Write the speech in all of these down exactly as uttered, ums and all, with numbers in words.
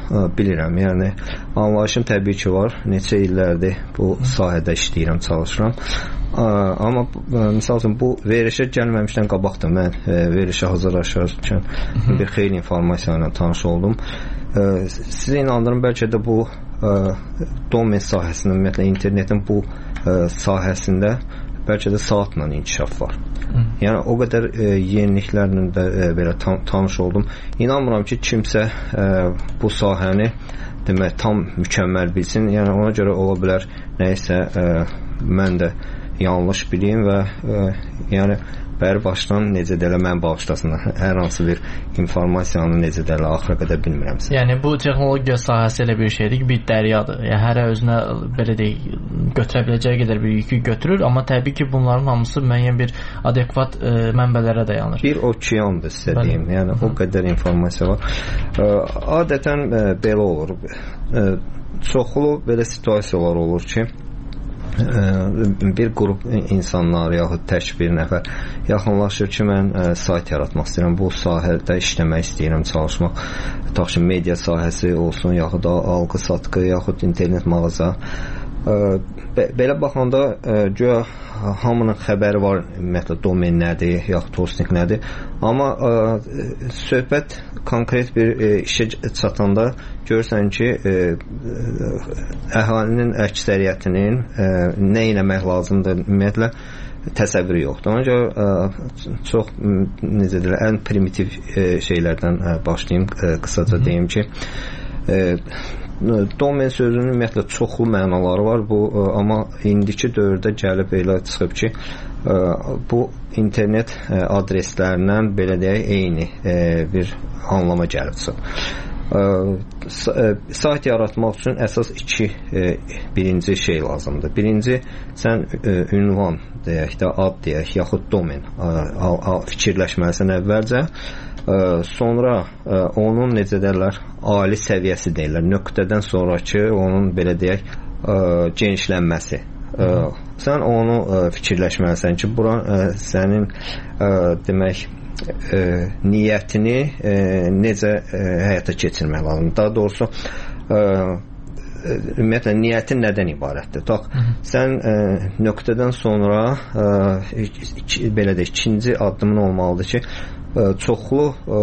bilirəm. Yəni anlayışım təbii ki var. Neçə illərdir bu sahədə işləyirəm, çalışıram. Amma misal üçün bu verilişə gəlməmişdən qabaqdır. Mən verilişə hazırlaşarkən bir xeyli informasiya ilə tanış oldum. Sizə inandırım, bəlkə də bu domen sahəsində, ümumiyyətlə internetin bu sahəsində bəlkə də saatla inkişaf var. Hı. Yəni o qədər e, yeniliklərlə də e, belə tam, tanış oldum. İnanmıram ki, kimsə e, bu sahəni demək tam mükəmməl bilsin. Yəni ona görə ola bilər nəyisə e, mən də yanlış bileyim və e, yəni bəri başdan necə də elə mən bağışlasınlar. Hər hansı bir informasiyanı necə də elə axıra qədər bilmirəmsə. Yəni bu texnologiya sahəsi elə bir şeydir ki, bir dəryadır. Yəni hərə özünə belə deyək götürə biləcəyi qədər bir yükü götürür, amma təbii ki, bunların hamısı müəyyən bir adekvat e, mənbələrə dayanır. Bir okeandır sizə deyim. Yəni Hı. o qədər informasiya var. E, adətən e, belə olur. E, çoxlu belə situasiyalar olur ki, bir qrup insanlar yaxud tək bir nəfər yaxınlaşır ki, mən ə, sayt yaratmaq istəyirəm, bu sahədə işləmək istəyirəm, çalışmaq, tutaq ki, media sahəsi olsun, yaxud da alqı satqı, yaxud internet mağaza. Ə, be, belə baxanda ə, güya hamının xəbəri var, ümumiyyətlə domen nədir, yaxud hosting nədir, amma ə, söhbət konkret bir ə, işə çatanda görürsən ki, ə, əhalinin əksəriyyətinin ə, nə eləmək lazımdır, ümumiyyətlə təsəvvürü yoxdur. Ona görə ə, çox necə deyirlər, ən primitiv ə, şeylərdən ə, başlayım, ə, qısaca deyim ki, ə, domen sözünün ümumiyyətlə çoxlu mənaları var, bu ə, amma indiki dövrdə gəlib elə çıxıb ki, ə, bu internet ə, adreslərindən belə deyək eyni ə, bir anlama gəlib çıxıb. Ə, sayt yaratmaq üçün əsas iki ə, birinci şey lazımdır. Birinci, sən ə, ünvan deyək də, ad deyək, yaxud domen ə, ə, ə, fikirləşməlisən əvvəlcə. Ə, sonra ə, onun necə deyirlər, ali səviyyəsi deyirlər, nöqtədən sonraki onun belə deyək ə, genişlənməsi. Ə, sən onu ə, fikirləşməlisən ki, bura ə, sənin ə, demək ə, niyyətini ə, necə ə, həyata keçirmək lazımdır. Daha doğrusu ə, ümumiyyətlə niyyətin nədən ibarətdir? Bax, sən ə, nöqtədən sonra ə, iki, belə də ikinci addımın olmalıdır ki, ə, çoxlu ə,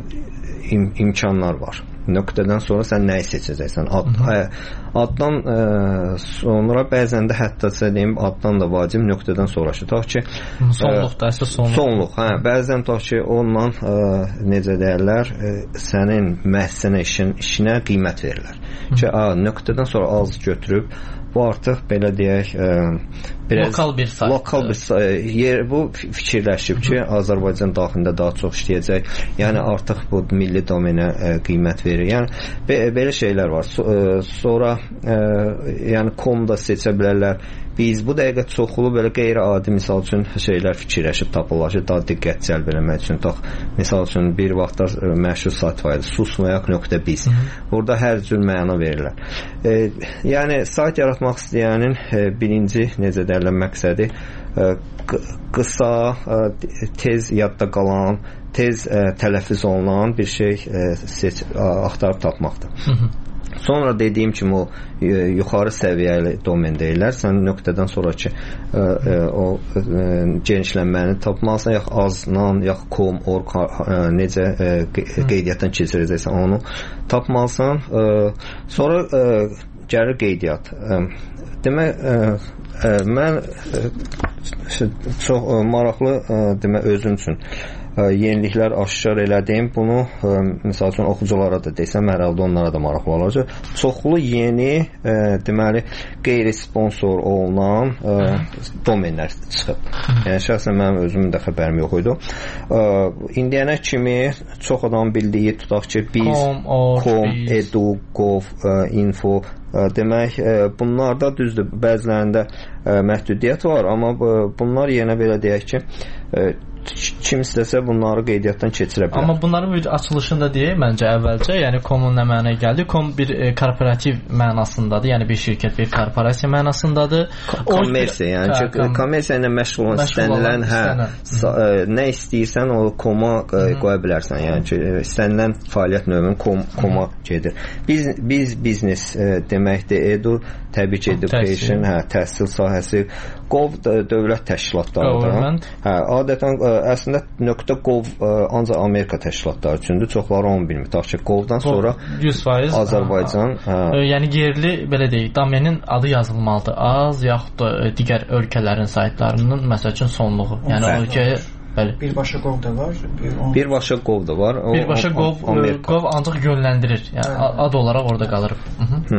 im imkanlar var. Nöqtədən sonra sən nəyi seçəcəksən? Ad, ə, addan ə, sonra bəzən də hətta deyim, addan da vacib nöqtədən sonraki. Tutaq ki, sonluqda əsas sonluq. Sonluq, hə, bəzən tutaq ki, onunla ə, necə deyirlər, ə, sənin məhsənə işin, işinə qiymət verirlər. Hı. Ki, a, nöqtədən sonra az götürüb, bu artıq belə deyək, ə, biraz lokal bir sayt. Lokal bir sayt. Yer bu fikirləşib ki, Azərbaycan daxilində daha çox işləyəcək. Yəni artıq bu milli domenə ə, qiymət verir. Yəni be belə şeylər var. So ə, sonra ə, yəni kom da seçə bilərlər. Biz bu dəqiqə çoxlu belə qeyri-adi misal üçün şeylər fikirləşib tapırlar ki, daha diqqət cəlb eləmək üçün. Tax, misal üçün bir vaxtlar məşhur sayt var idi, susmayak.biz. Orada hər cür məna verirlər. E, yəni sayt yaratmaq istəyənin e, birinci necə deyirlər məqsədi e, qısa, e, tez yadda qalan, tez e, tələffüz olunan bir şey e, seç, axtarıb tapmaqdır. Hı -hı. Sonra dediyim kimi o e, yuxarı səviyyəli domen deyirlər. Sən nöqtədən sonraki e, e, o e, genişlənməni tapmalısan, yaxud aznan, yaxud com, org e, necə e, qeydiyyatdan keçirəcəksən onu tapmalısan. E, sonra e, gəlir qeydiyyat. E, demək, e, e, mən e, çox e, maraqlı e, demək özüm üçün yeniliklər aşkar elədim. Bunu ə, misal üçün oxuculara da desəm, hər halda onlara da maraqlı olacaq. Çoxlu yeni ə, deməli qeyri-sponsor olunan ə, domenlər çıxıb. Yəni şəxsən mənim özümün də xəbərim yox idi. Ə, indiyənə kimi çox adam bildiyi, tutaq ki, biz, com, edu, gov, ə, info, ə, demək, ə, bunlarda düzdür, bəzilərində ə, məhdudiyyət var, amma ə, bunlar yenə belə deyək ki, ə, kim istəsə bunları qeydiyyatdan keçirə bilər. Amma bunların bir açılışında deyək məncə əvvəlcə, yəni comun nə mənaya gəldi? Com bir e, korporativ mənasındadır, yəni bir şirkət, bir korporasiya mənasındadır. Kommersiya, yəni hə, kom kommersiya ilə məşğul olan istənilən, hə, ə, nə istəyirsən o koma ə, qoya bilərsən. Yəni ki, istənilən fəaliyyət növünün kom koma gedir. Biz biz biznes ə, deməkdir, edu təbii ki, education, hə, təhsil sahəsi, Gov dövlət təşkilatlarıdır. Hə, adətən ə, əslində .gov ə, ancaq Amerika təşkilatları üçündür. Çoxları onu bilmir. Tutaq ki, Govdan sonra yüz faiz Azərbaycan, hə. Yəni yerli belə deyək, domenin adı yazılmalıdır. Az yaxud da digər ölkələrin saytlarının məsəl üçün sonluğu. Yəni o ölkəyə bəli. Birbaşa Gov da var. Bir on... Birbaşa Gov da var. O, Birbaşa o, Gov, Gov ancaq yönləndirir. Yəni hə. Ad olaraq orada qalır. Hı.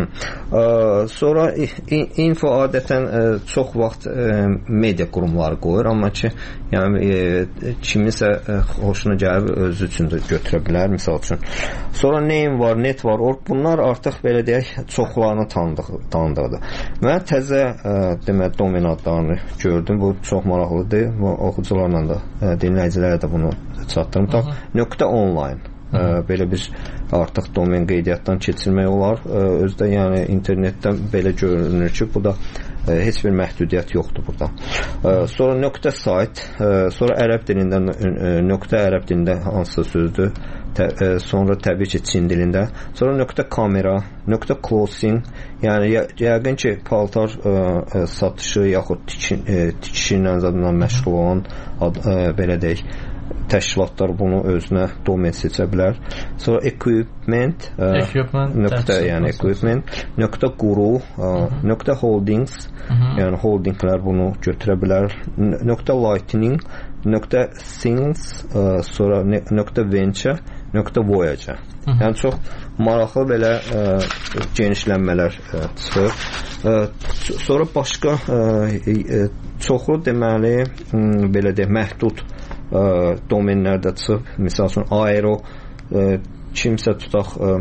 Ə, sonra info adətən ə, çox vaxt ə, media qurumları qoyur, amma ki, yəni ə, kiminsə ə, xoşuna gəlib özü üçün də götürə bilər, misal üçün. Sonra name var, net var, orq, bunlar artıq belə deyək, çoxlarını tanıdıq, tanıdığıdır. Mən təzə ə, demək domen adlarını gördüm. Bu çox maraqlıdır. Bu oxucularla da dinləyicilərə də bunu çatdırım. Ta, nöqtə online. Ə, belə biz artıq domen qeydiyyatdan keçirmək olar. Ə, özdə yəni internetdən belə görünür ki, bu da ə, heç bir məhdudiyyət yoxdur burada. Ə, sonra nöqtə sayt, ə, sonra ərəb dilindən ə, nöqtə ərəb dilində hansı sözdür? Tə, ə, sonra təbii ki, Çin dilində. Sonra nöqtə kamera, nöqtə closing, yəni yə, yəqin ki, paltar ə, ə, satışı yaxud tikin, ə, tikişi ilə zadından məşğul olan ad, ə, belə deyək, təşkilatlar bunu özünə domen seçə bilər. Sonra equipment, ə, equipment nöqtə, yəni equipment, nöqtə quru, ə, nöqtə holdings, yəni holdinglər bunu götürə bilər. Nöqtə lightning, nöqtə things, ə, sonra nöqtə venture, nöqtə voyager. Yəni çox maraqlı belə ə, genişlənmələr ə, çıxır. Ə, sonra başqa ə, ə, çoxlu deməli ə, belə deyək, məhdud ə, domenlər də çıxıb. Məsəl üçün aero, ə, kimsə tutaq ə,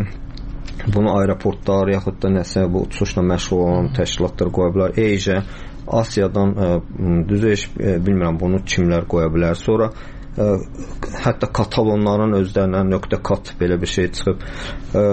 bunu aeroportlar yaxud da nəsə bu uçuşla məşğul olan təşkilatlar qoya bilər. Asia, Asiyadan ə, düzü heç ə, bilmirəm bunu kimlər qoya bilər. Sonra ə, hətta katalonların özlərindən nöqtə kat belə bir şey çıxıb. Ə,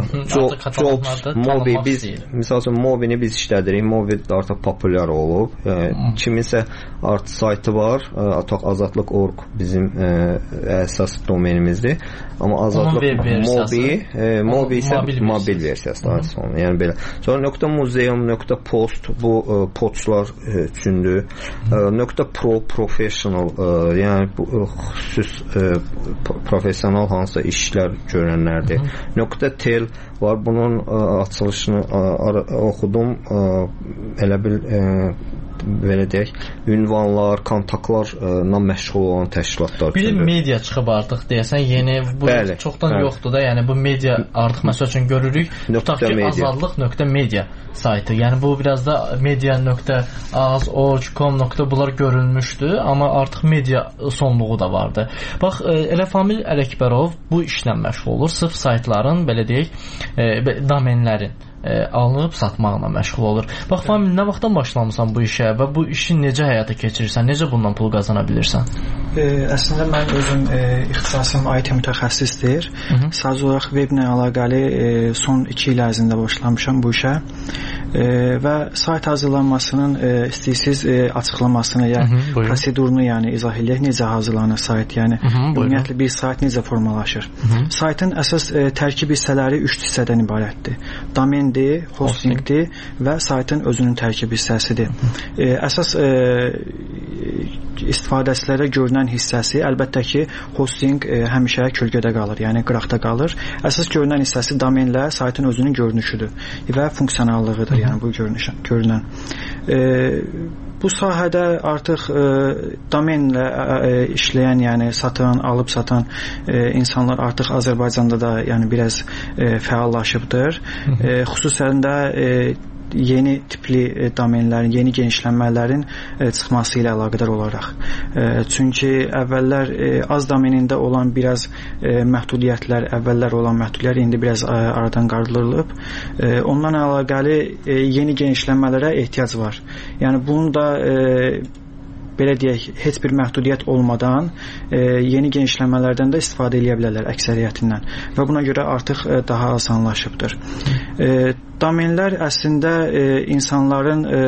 jobs, Mobi biz məsəl üçün Mobini biz işlədirik. Mobi artıq populyar olub. Ə, kiminsə artıq saytı var. Artıq azadlıq nöqtə org bizim ə, əsas domenimizdir. Amma azadlıq Mobi, ə, Mobi isə mobil versiyası. Yəni belə. Sonra nöqtə muzeum, nöqtə post bu ə, poçlar üçündür. Ə, nöqtə pro professional, ə, yəni bu xüsus ə, professional hansısa işlər görənlərdir. Nöqtə tel var. Bunun ə, açılışını ə, oxudum. Ə, elə bil ə, belə deyək, ünvanlar, kontaktlarla məşğul olan təşkilatlar. Bir media çıxıb artıq deyəsən, yeni bu bəli, çoxdan bəli. Yoxdur da, yəni bu media artıq məsəl üçün görürük. Tutaq ki, azadlıq nöqtə media saytı. Yəni bu biraz da media nöqtə az org com nöqtə bunlar görülmüşdü, amma artıq media sonluğu da vardı. Bax, elə Famil Ələkbərov bu işlə məşğul olur. Sırf saytların, belə deyək, domenlərin alınıb satmaqla məşğul olur. Bax, Famil, nə vaxtdan başlamısan bu işə və bu işi necə həyata keçirirsən? Necə bundan pul qazana bilirsən? E, əslində mən özüm e, ixtisasım I T mütəxəssisdir. Sadəcə olaraq weblə əlaqəli e, son iki il ərzində başlamışam bu işə. E, və sayt hazırlanmasının e, istəyirsiniz e, açıqlamasını, yəni Hı-hı, prosedurunu, yəni izah eləyək, necə hazırlanır sayt, yəni ümumiyyətlə bir sayt necə formalaşır. Hı-hı. Saytın əsas e, tərkib hissələri üç hissədən ibarətdir. Domendir, hostingdir və saytın özünün tərkib hissəsidir. E, əsas e, istifadəçilərə görünən hissəsi əlbəttə ki, hosting e, həmişə kölgədə qalır, yəni qıraqda qalır. Əsas görünən hissəsi domenlə saytın özünün görünüşüdür və funksionallığıdır, yəni bu görünüş, görünən. E, bu sahədə artıq e, domenlə e, işləyən, yəni satan, alıb satan e, insanlar artıq Azərbaycanda da yəni biraz e, fəallaşıbdır. E, xüsusən də e, yeni tipli e, domenlərin, yeni genişlənmələrin e, çıxması ilə əlaqədar olaraq. E, çünki əvvəllər e, az domenində olan biraz e, məhdudiyyətlər, əvvəllər olan məhdudiyyətlər indi biraz e, aradan qaldırılıb. E, ondan əlaqəli e, yeni genişlənmələrə ehtiyac var. Yəni bunu da e, belə deyək, heç bir məhdudiyyət olmadan e, yeni genişləmələrdən də istifadə edə bilərlər əksəriyyətindən və buna görə artıq e, daha asanlaşıbdır. E, domenlər əslində e, insanların e,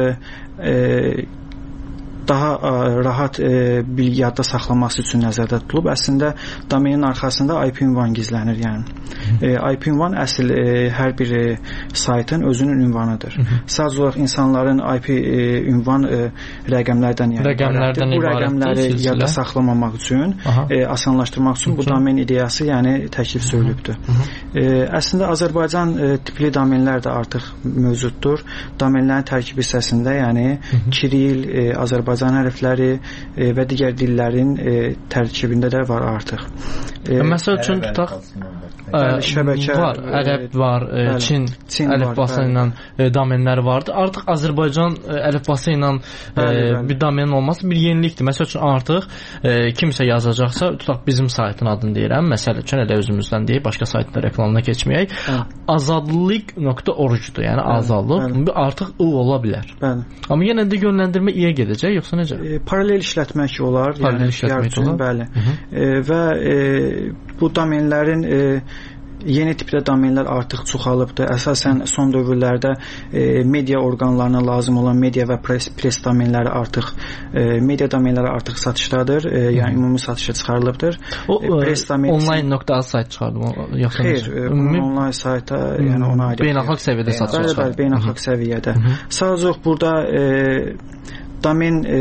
e, daha ə, rahat ə, bilgi yadda saxlaması üçün nəzərdə tutulub. Əslində domenin arxasında I P ünvan gizlənir, yəni. E, I P ünvan əsl e, hər bir e, saytın özünün ünvanıdır. Sadəcə olaraq insanların I P e, ünvan e, rəqəmlərdən yəni rəqəmlərdən bu rəqəmləri yadda saxlamamaq üçün, e, asanlaşdırmaq üçün bu domen ideyası yəni təklif söylübdür. E, əslində Azərbaycan e, tipli domenlər də artıq mövcuddur. Domenlərin tərkib hissəsində yəni Kiril, e, Azərbaycan Azərbaycan hərfləri e, və digər dillərin e, tərkibində də var artıq. E, Məsəl üçün tutaq şəbəkə var, ərəb var, e, Çin, Çin əlifbası ilə e, domenləri vardı. Artıq Azərbaycan e, əlifbası ilə e, bir domenin olması bir yenilikdir. Məsəl üçün artıq e, kimsə yazacaqsa, tutaq bizim saytın adını deyirəm. Məsəl üçün elə özümüzdən deyək, başqa saytda reklamına keçməyək. azadlıq nöqtə org-dur. Yəni azadlıq artıq I ola bilər. Bəli. Amma yenə də yönləndirmə I-yə gedəcək, yoxsa necə? E, paralel işlətmək olar. Paralel yəni, işlətmək olar. Bəli. E, və e, bu domenlərin e, yeni tipdə domenlər artıq çoxalıbdır. Əsasən son dövrlərdə e, media orqanlarına lazım olan media və pres, pres domenləri artıq e, media domenləri artıq satışdadır. E, yəni ümumi satışa çıxarılıbdır. O e, pres domen online.az sayt çıxardım yoxsa Xeyr, e, online sayta, yəni ona aid. Beynəlxalq səviyyədə satışa çıxarılır. Bəli, beynəlxalq səviyyədə. Sadəcə burada e, domen e,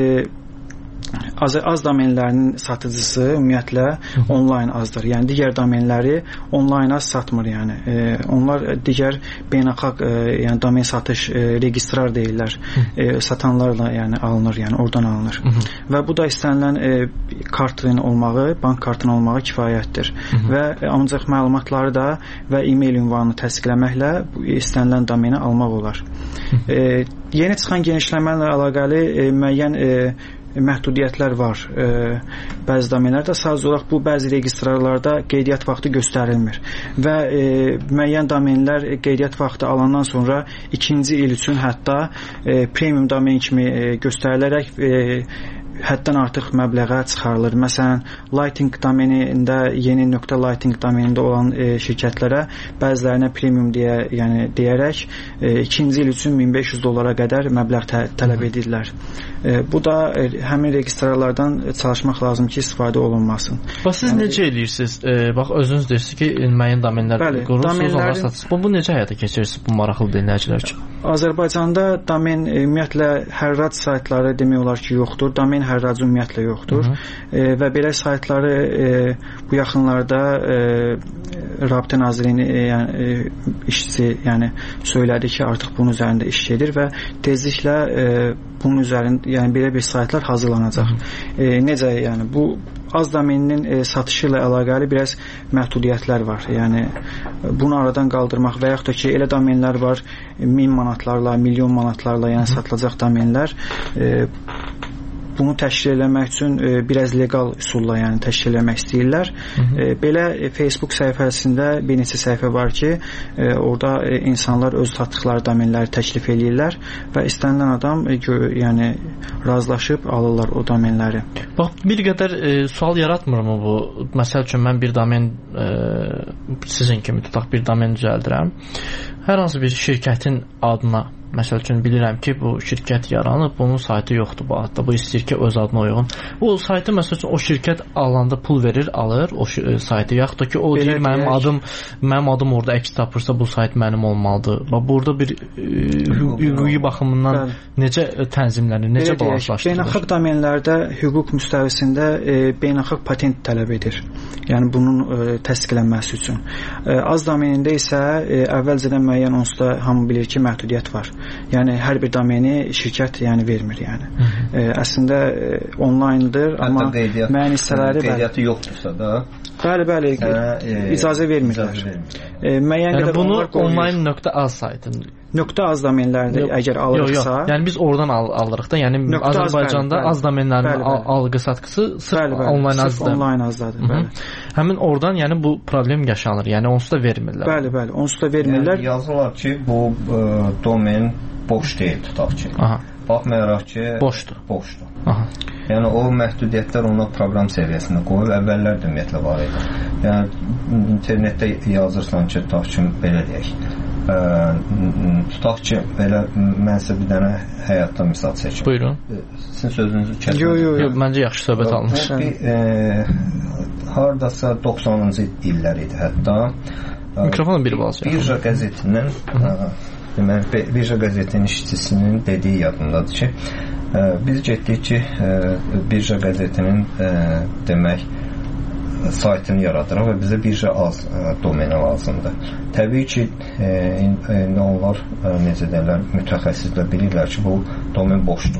Az, az domenlərinin satıcısı ümumiyyətlə onlayn azdır. Yəni digər domenləri onlayn az satmır, yəni. E, onlar digər beynəlxalq e, yəni domen satış e, registrar deyirlər. E, satanlarla yəni alınır, yəni oradan alınır. Hı -hı. Və bu da istənilən e, kartın olmağı, bank kartının olmağı kifayətdir. Hı -hı. Və e, ancaq məlumatları da və e-mail ünvanını təsdiqləməklə bu istənilən domeni almaq olar. Hı -hı. E, yeni çıxan genişləmə ilə əlaqəli e, müəyyən e, məhdudiyyətlər var. E, bəzi domenlərdə sadəcə olaraq bu bəzi registrarlarda qeydiyyat vaxtı göstərilmir və e, müəyyən domenlər qeydiyyat vaxtı alandan sonra ikinci il üçün hətta e, premium domen kimi e, göstərilərək e, həddən artıq məbləğə çıxarılır. Məsələn, Lighting domenində, yeni .lighting domenində olan e, şirkətlərə bəzilərinə premium deyə, yəni deyərək e, ikinci il üçün min beş yüz dollara qədər məbləğ tə tələb edirlər. E, bu da e, həmin registrarlardan çalışmaq lazım ki, istifadə olunmasın. Bax, siz yəni, necə edirsiniz? E, bax, özünüz deyirsiniz ki, müəyyən domenlər qurursunuz, onlara satırsınız. Bu, bu necə həyata keçirirsiniz? Bu maraqlı dinləyicilər üçün. Azərbaycanda domen e, ümumiyyətlə hərrac saytları demək olar ki, yoxdur. Domen hərracı ümumiyyətlə yoxdur. Hı -hı. E, və belə saytları e, bu yaxınlarda e, Rabitə Nazirliyinin e, yəni, e, işçisi yəni, söylədi ki, artıq bunun üzərində iş gedir və tezliklə e, bunun üzərində yəni belə bir saytlar hazırlanacaq. E, necə yəni bu az domeninin e, satışı ilə əlaqəli biraz məhdudiyyətlər var. Yəni bunu aradan qaldırmaq və yaxud da ki, elə domenlər var min manatlarla, milyon manatlarla yəni satılacaq domenlər. E, bunu təşkil eləmək üçün e, biraz legal üsulla yəni təşkil eləmək istəyirlər. Hı -hı. E, belə e, Facebook səhifəsində bir neçə səhifə var ki, e, orada e, insanlar öz satdıqları domenləri təklif eləyirlər və istənilən adam e, gö, yəni razılaşıb alırlar o domenləri. Bax, bir qədər e, sual yaratmırmı bu? Məsəl üçün mən bir domen e, sizin kimi tutaq bir domen düzəldirəm. Hər hansı bir şirkətin adına, məsəl üçün bilirəm ki, bu şirkət yaranıb, bunun saytı yoxdur bu adda. Bu istəyir ki, öz adına uyğun. Bu saytı məsəl üçün o şirkət alanda pul verir, alır o saytı. Yaxud da ki, o deyir mənim deyək. adım mənim adım orada əks tapırsa bu sayt mənim olmalıdır. Bax, burada bir hüquqi baxımından Bəli. necə tənzimlənir, necə balanslaşdırılır? Beynəlxalq domenlərdə hüquq müstəvisində e, beynəlxalq patent tələb edir. Yəni bunun e, təsdiqlənməsi üçün. E, az domenində isə e, əvvəlcədən müəyyən onsuz da hamı bilir ki, məhdudiyyət var. Yəni hər bir domeni şirkət yəni vermir yəni. E, əslində e, onlayndır, amma müəyyən hissələri qeydiyyatı yoxdursa da bəli, bəli, e, icazə vermirlər. E, müəyyən yəni bunu online.az saytında nöqtə az domenlərdə əgər alırıqsa, yo, yo. Yəni biz oradan al alırıq da. Yəni nöqtə Azərbaycanda bəli, bəli. az domenlərin al algı satqısı sırf bəli, bəli, online azdır. Online azdadır, bəli. Həmin oradan yəni bu problem yaşanır. Yəni onsuz da vermirlər. Bəli, bəli, onsuz da vermirlər. Yəni, yazırlar ki, bu ə, domen boş deyil tutaq ki. Aha. Baxmayaraq ki, boşdur. Boşdur. Aha. Yəni o məhdudiyyətlər ona proqram səviyyəsində qoyub, əvvəllər də ümumiyyətlə var idi. Yəni internetdə yazırsan ki, tutaq ki, belə deyək. Ə, tutaq ki, belə mən sizə bir dənə həyatdan misal çəkim. Buyurun. Sizin sözünüzü kəsdim. Yox, yox, yox, məncə yaxşı söhbət almış. Bu bir e, hardasa doxsanıncı illər idi hətta. Mikrofonu bir balaca. Birja qəzetinin deməli Birja qəzetinin işçisinin dediyi yadımdadır ki, biz getdik ki, Birja qəzetinin demək saytını yaradırıq və bizə birja az domeni lazımdır. Təbii ki, indi onlar necə deyirlər, mütəxəssislər bilirlər ki, bu domen boşdur.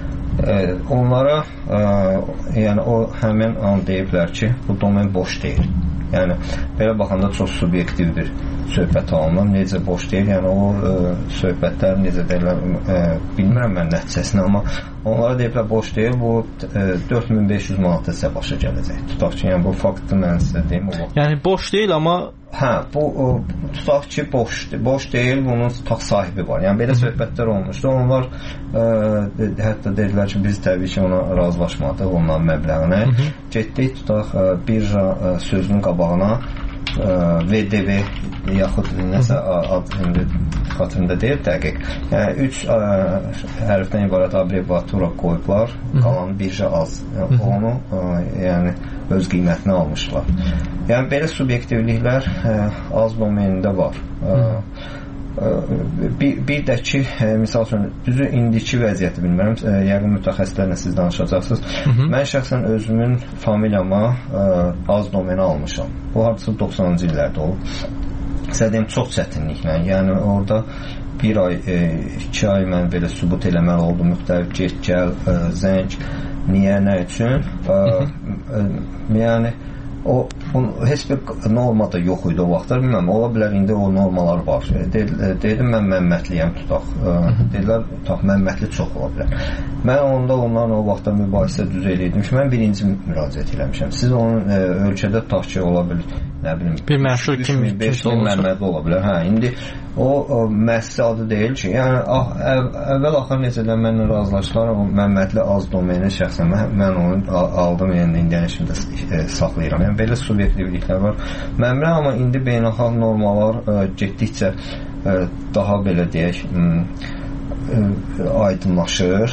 Onlara yəni o həmin an deyiblər ki, bu domen boş deyil. Yəni belə baxanda çox subyektiv bir söhbət alınır. Necə boş deyil, yəni o ə, söhbətlər necə deyirlər, ə, bilmirəm mən nəticəsini, amma onlara deyiblər boş deyil, bu ə, dörd min beş yüz manat sizə başa gələcək. Tutaq ki, yəni bu faktı mən sizə deyim. O yəni boş deyil, amma hə, bu o, tutaq ki, boş, boş deyil, bunun tutaq sahibi var. Yəni belə söhbətlər olmuşdu. Onlar ə, hətta dedilər ki, biz təbii ki, ona razılaşmadıq, onların məbləğinə. Getdik, tutaq ə, birja ə, sözünün qabağına V D V yaxud nəsə ad xatırında deyil dəqiq. Yəni üç hərfdən ibarət abreviatura qoyublar, qalan birja az. Yəni, onu ə, yəni öz qiymətini almışlar. Yəni belə subyektivliklər ə, az domenində var. Ə, Bir, bir də ki, misal üçün, düzü indiki vəziyyəti bilmirəm, yəqin mütəxəssislərlə siz danışacaqsınız. Hı -hı. Mən şəxsən özümün familiyama ə, az domeni almışam. Bu hardasa doxsanıncı illərdə olub. Sədəyim çox çətinliklə, yəni orada bir ay, e, iki ay mən belə sübut eləməli oldum, müxtəlif get, gəl, ə, zəng, niyə, nə üçün. Ə, ə, yəni o heç bir norma da yox idi o vaxtlar, bilməm, ola bilər indi o normalar var. Dedim mən Məmmətliyəm tutaq. Dedilər, tutaq Məmmətli çox ola bilər. Mən onda onlarla o vaxtda mübahisə düz eləyirdim ki, mən birinci müraciət eləmişəm. Siz onun e, ölkədə tutaq ki, ola bilər, nə bilim, bir məşhur kimi Məmmədli ola bilər. Hə, indi o, o müəssisə adı deyil ki, yəni ah, əv, əvvəl axır necə də mənlə razılaşdılar, o Məmmədli az domeni şəxsən mən, mən onu aldım, yəni indiyən işimdə e, saxlayıram. Yəni belə subyektivliklər var. Məmrə, amma indi beynəlxalq normalar ə, getdikcə ə, daha belə deyək ə, ə, aydınlaşır.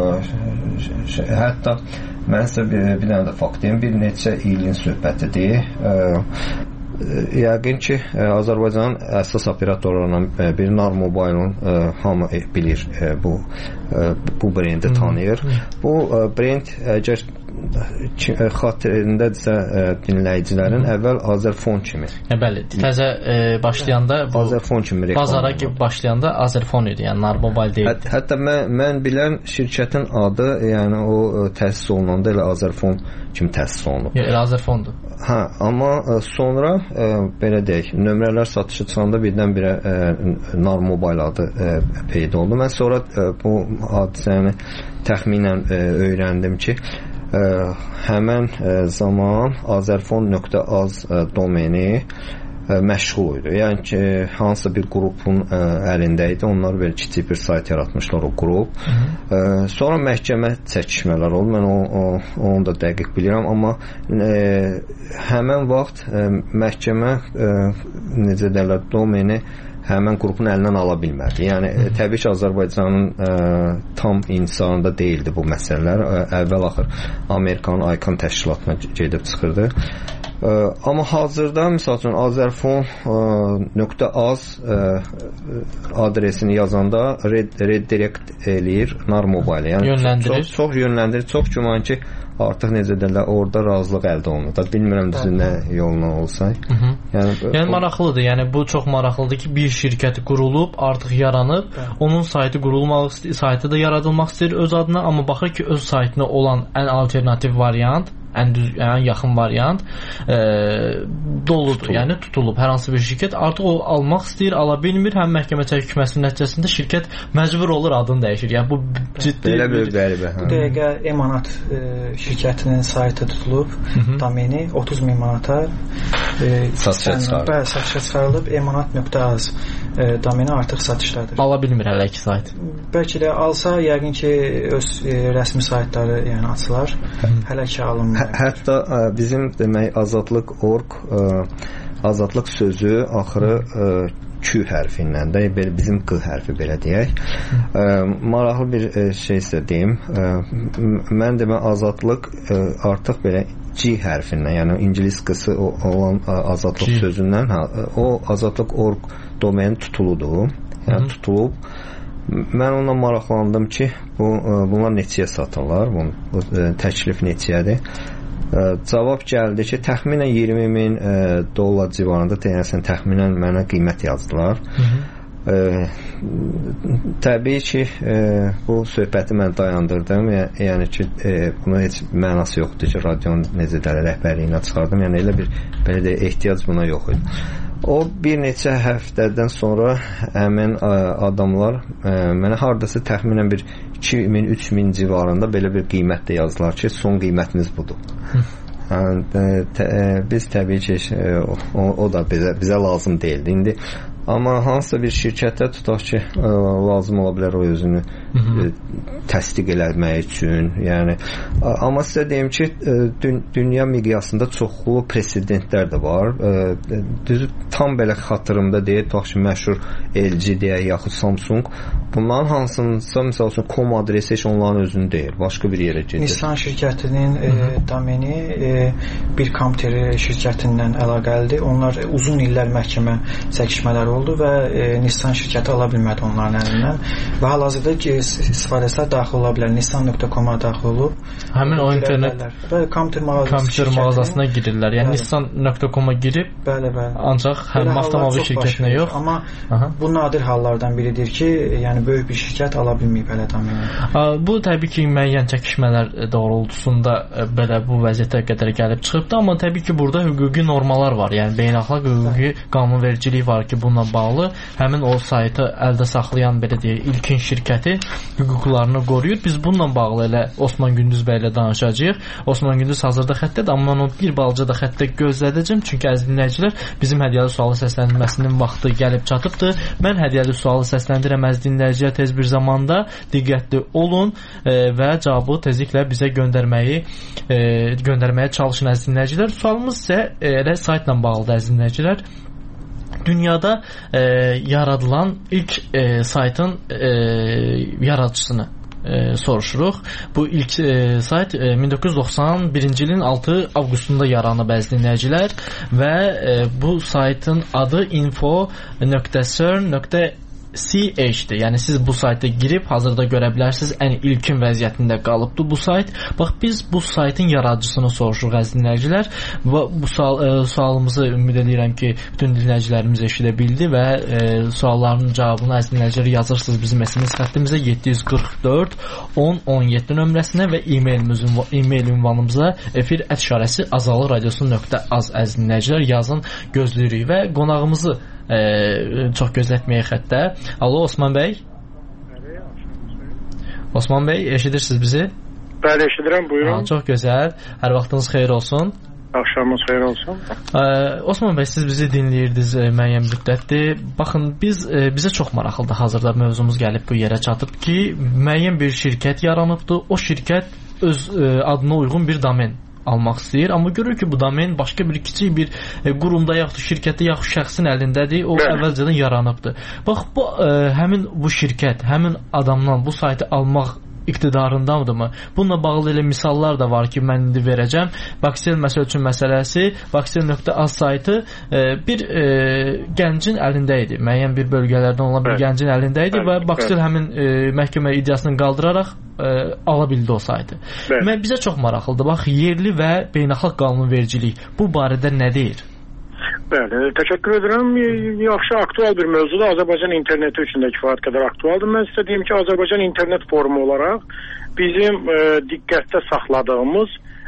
Ə, hətta mən sizə bir, bir dənə də fakt deyim, bir neçə ilin söhbətidir. Ə, Yəqin ki, Azərbaycanın əsas operatorlarından biri Nar Mobile-ın hamı bilir, bu bu brendi tanıyır. Bu brend əgər xatirindədirsə dinləyicilərin əvvəl Azerfon kimi. Hə, bəli, təzə e, başlayanda bu Azerfon kimi reklam. Bazara gibi başlayanda Azerfon idi, yəni Nar Mobile deyil. Hət, hətta mən, mən bilən şirkətin adı, yəni o təsis olunanda elə Azerfon kimi təsis olunub. Yox, elə Azerfondur. Hə, amma sonra e, belə deyək, nömrələr satışı çıxanda birdən-birə e, Nar Mobile adı e, peyda oldu. Mən sonra e, bu hadisəni təxminən e, öyrəndim ki, Ə, həmən ə, zaman azerfon nöqtə az ə, domeni ə, məşğul idi. Yəni ki, hansısa bir qrupun ə, əlində idi. Onlar belə kiçik bir sayt yaratmışlar o qrup. Ə, sonra məhkəmə çəkişmələr oldu. Mən o, o, onu da dəqiq bilirəm, amma ə, həmən vaxt ə, məhkəmə ə, necə deyirlər, domeni həmən qrupun əlindən ala bilmədi. Yəni ə, təbii ki, Azərbaycanın ə, tam intisarında deyildi bu məsələlər. Ə, əvvəl axır Amerikanın ICANN təşkilatına gedib çıxırdı. Ə, amma hazırda məsəl üçün azerfon nöqtə az adresini yazanda red, redirect eləyir Nar Mobile. Yəni yönləndirir. Çox, çox yönləndirir. Çox güman ki, artıq necə deyirlər, orada razılıq əldə olunur. Da bilmirəm düzü nə yolla olsa. Hı -hı. Yəni, yəni maraqlıdır. Yəni bu çox maraqlıdır ki, bir şirkət qurulub, artıq yaranıb, onun saytı qurulmaq istəyir, saytı da yaradılmaq istəyir öz adına, amma baxır ki, öz saytına olan ən alternativ variant ən düz, ən yaxın variant e, doludur, tutulub. Yəni tutulub hər hansı bir şirkət artıq o almaq istəyir, ala bilmir, həm məhkəmə çəkməsinin nəticəsində şirkət məcbur olur adını dəyişir. Yəni bu ciddi belə bir qəribə. Bu dəqiqə Emanat e, şirkətinin saytı tutulub, domeni otuz min manata e, satışa çıxarılıb. Bəli, satışa çıxarılıb. emanat nöqtə az e, domeni artıq satışdadır. Ala bilmir hələ ki sayt. Bəlkə də alsa yəqin ki öz e, rəsmi saytları yəni açılar. Hələ ki alınmır. Hə, hətta ə, bizim demək azadlıq nöqtə org ə, azadlıq sözü axırı ə, Q hərfindən də belə bizim Q hərfi belə deyək. Ə, maraqlı bir ə, şey isə deyim. Ə, mən demə azadlıq ə, artıq belə G hərfindən, yəni ingilis qısı olan ə, azadlıq G. sözündən, ha, o azadlıq nöqtə org domeni tutuludur. Yəni Hı-hı. tutulub. Mən ondan maraqlandım ki, bu bunlar neçəyə satırlar? Bu, bu təklif neçəyədir? Ə, cavab gəldi ki, təxminən iyirmi min ə, dollar civarında deyəsən təxminən mənə qiymət yazdılar. Ə, təbii ki, ə, bu söhbəti mən dayandırdım. Yəni, yəni ki, ə, buna heç mənası yoxdur ki, radionun necə də rəhbərliyinə çıxardım. Yəni elə bir belə də ehtiyac buna yox idi. O bir neçə həftədən sonra həmin ə, adamlar ə, mənə hardasa təxminən bir iki min üç min civarında belə bir qiymət də yazdılar ki, son qiymətiniz budur. Yəni, tə, biz təbii ki o, o da bizə, bizə lazım deyildi. İndi amma hansısa bir şirkətə tutaq ki, ə, lazım ola bilər o özünü ə, təsdiq eləmək üçün. Yəni amma sizə deyim ki, ə, dün, dünya miqyasında çoxlu presedentlər də var. Ə, düzü tam belə xatırımda deyil, tutaq ki, məşhur L G deyək, yaxud Samsung. Bunların hansınsa misal üçün com adresi heç onların özünü deyil, başqa bir yerə gedir. Nissan şirkətinin e, domeni e, bir kompüteri şirkətindən əlaqəlidir. Onlar e, uzun illər məhkəmə çəkişmələri oldu və e, Nissan şirkəti ala bilmədi onların əlindən. Və hal-hazırda ki, istifadəçilər daxil ola bilər. Nissan nöqtə com-a daxil olub. Həmin o internet və kompüter mağazası kompüter mağazasına girirlər. Yəni Nissan nöqtə com-a girib, bəli, bəli. Ancaq həm avtomobil şirkətinə yox. Amma Aha. bu nadir hallardan biridir ki, yəni böyük bir şirkət ala bilməyib hələ domeni. Bu təbii ki, müəyyən çəkişmələr doğrultusunda belə bu vəziyyətə qədər gəlib çıxıbdı, amma təbii ki, burada hüquqi normalar var. Yəni beynəlxalq hüquqi qanunvericilik var ki, bununla bağlı həmin o saytı əldə saxlayan belə deyək, ilkin şirkəti hüquqlarını qoruyur. Biz bununla bağlı elə Osman Gündüz bəy ilə danışacağıq. Osman Gündüz hazırda xəttədir, amma mən onu bir balaca da xəttə gözlədəcəm. Çünki əziz dinləyicilər, bizim hədiyyəli sualı səsləndirməsinin vaxtı gəlib çatıbdır. Mən hədiyyəli sualı səsləndirəm əziz dinləyicilər, tez bir zamanda diqqətli olun e, və cavabı tezliklə bizə göndərməyi e, göndərməyə çalışın əziz dinləyicilər. Sualımız isə e, elə saytla bağlıdır əziz dinləyicilər. Dünyada e, yaradılan ilk e, saytın e, yaradıcısını E, soruşuruq. Bu ilk e, sayt e, min doqquz yüz doxsan birinci ilin altı avqustunda yaranıb əziz dinləyicilər və e, bu saytın adı info nöqtə cern nöqtə C H-dir. Yəni siz bu sayta girib hazırda görə bilərsiniz. Ən ilkin vəziyyətində qalıbdı bu sayt. Bax biz bu saytın yaradıcısını soruşuruq əziz dinləyicilər. Və bu sual, e, sualımızı ümid edirəm ki, bütün dinləyicilərimiz eşidə bildi və e, sualların cavabını əziz dinləyicilər yazırsınız bizim S M S xəttimizə yeddi yüz qırx dörd on on yeddi nömrəsinə və e-mailimiz e-mail ünvanımıza efir ət işarəsi azalı radiosu nöqtə az əziz dinləyicilər yazın, gözləyirik və qonağımızı e, çox gözlətməyək xəttə. Alo Osman bəy. Bəli, Osman bəy, eşidirsiniz bizi? Bəli, eşidirəm, buyurun. Ha, çox gözəl. Hər vaxtınız xeyir olsun. Axşamınız xeyir olsun. Ə, Osman bəy, siz bizi dinləyirdiniz e, müəyyən müddətdir. Baxın, biz e, bizə çox maraqlıdır. Hazırda mövzumuz gəlib bu yerə çatıb ki, müəyyən bir şirkət yaranıbdı. O şirkət öz e, adına uyğun bir domen almaq istəyir, amma görür ki, bu domen başqa bir kiçik bir e, qurumda yaxud şirkətdə yaxud şəxsin əlindədir, o Bəli. əvvəlcədən yaranıbdır. Bax, bu e, həmin bu şirkət, həmin adamdan bu saytı almaq iqtidarındadırmı? Bununla bağlı elə misallar da var ki, mən indi verəcəm. Vaxel məsəl üçün məsələsi, vaxel nöqtə az saytı e, bir e, gəncin əlində idi. Müəyyən bir bölgələrdən olan bir Bəli. gəncin əlində idi Bəli. və vaxel həmin e, məhkəmə iddiasını qaldıraraq e, ala bildi o saytı. Bəli. Mən bizə çox maraqlıdır. Bax, yerli və beynəlxalq qanunvericilik bu barədə nə deyir? Bəli, təşəkkür edirəm. Yaxşı, aktual bir mövzudur. Azərbaycan interneti üçün də kifayət qədər aktualdır. Mən sizə deyim ki, Azərbaycan internet forumu olaraq bizim e, diqqətdə saxladığımız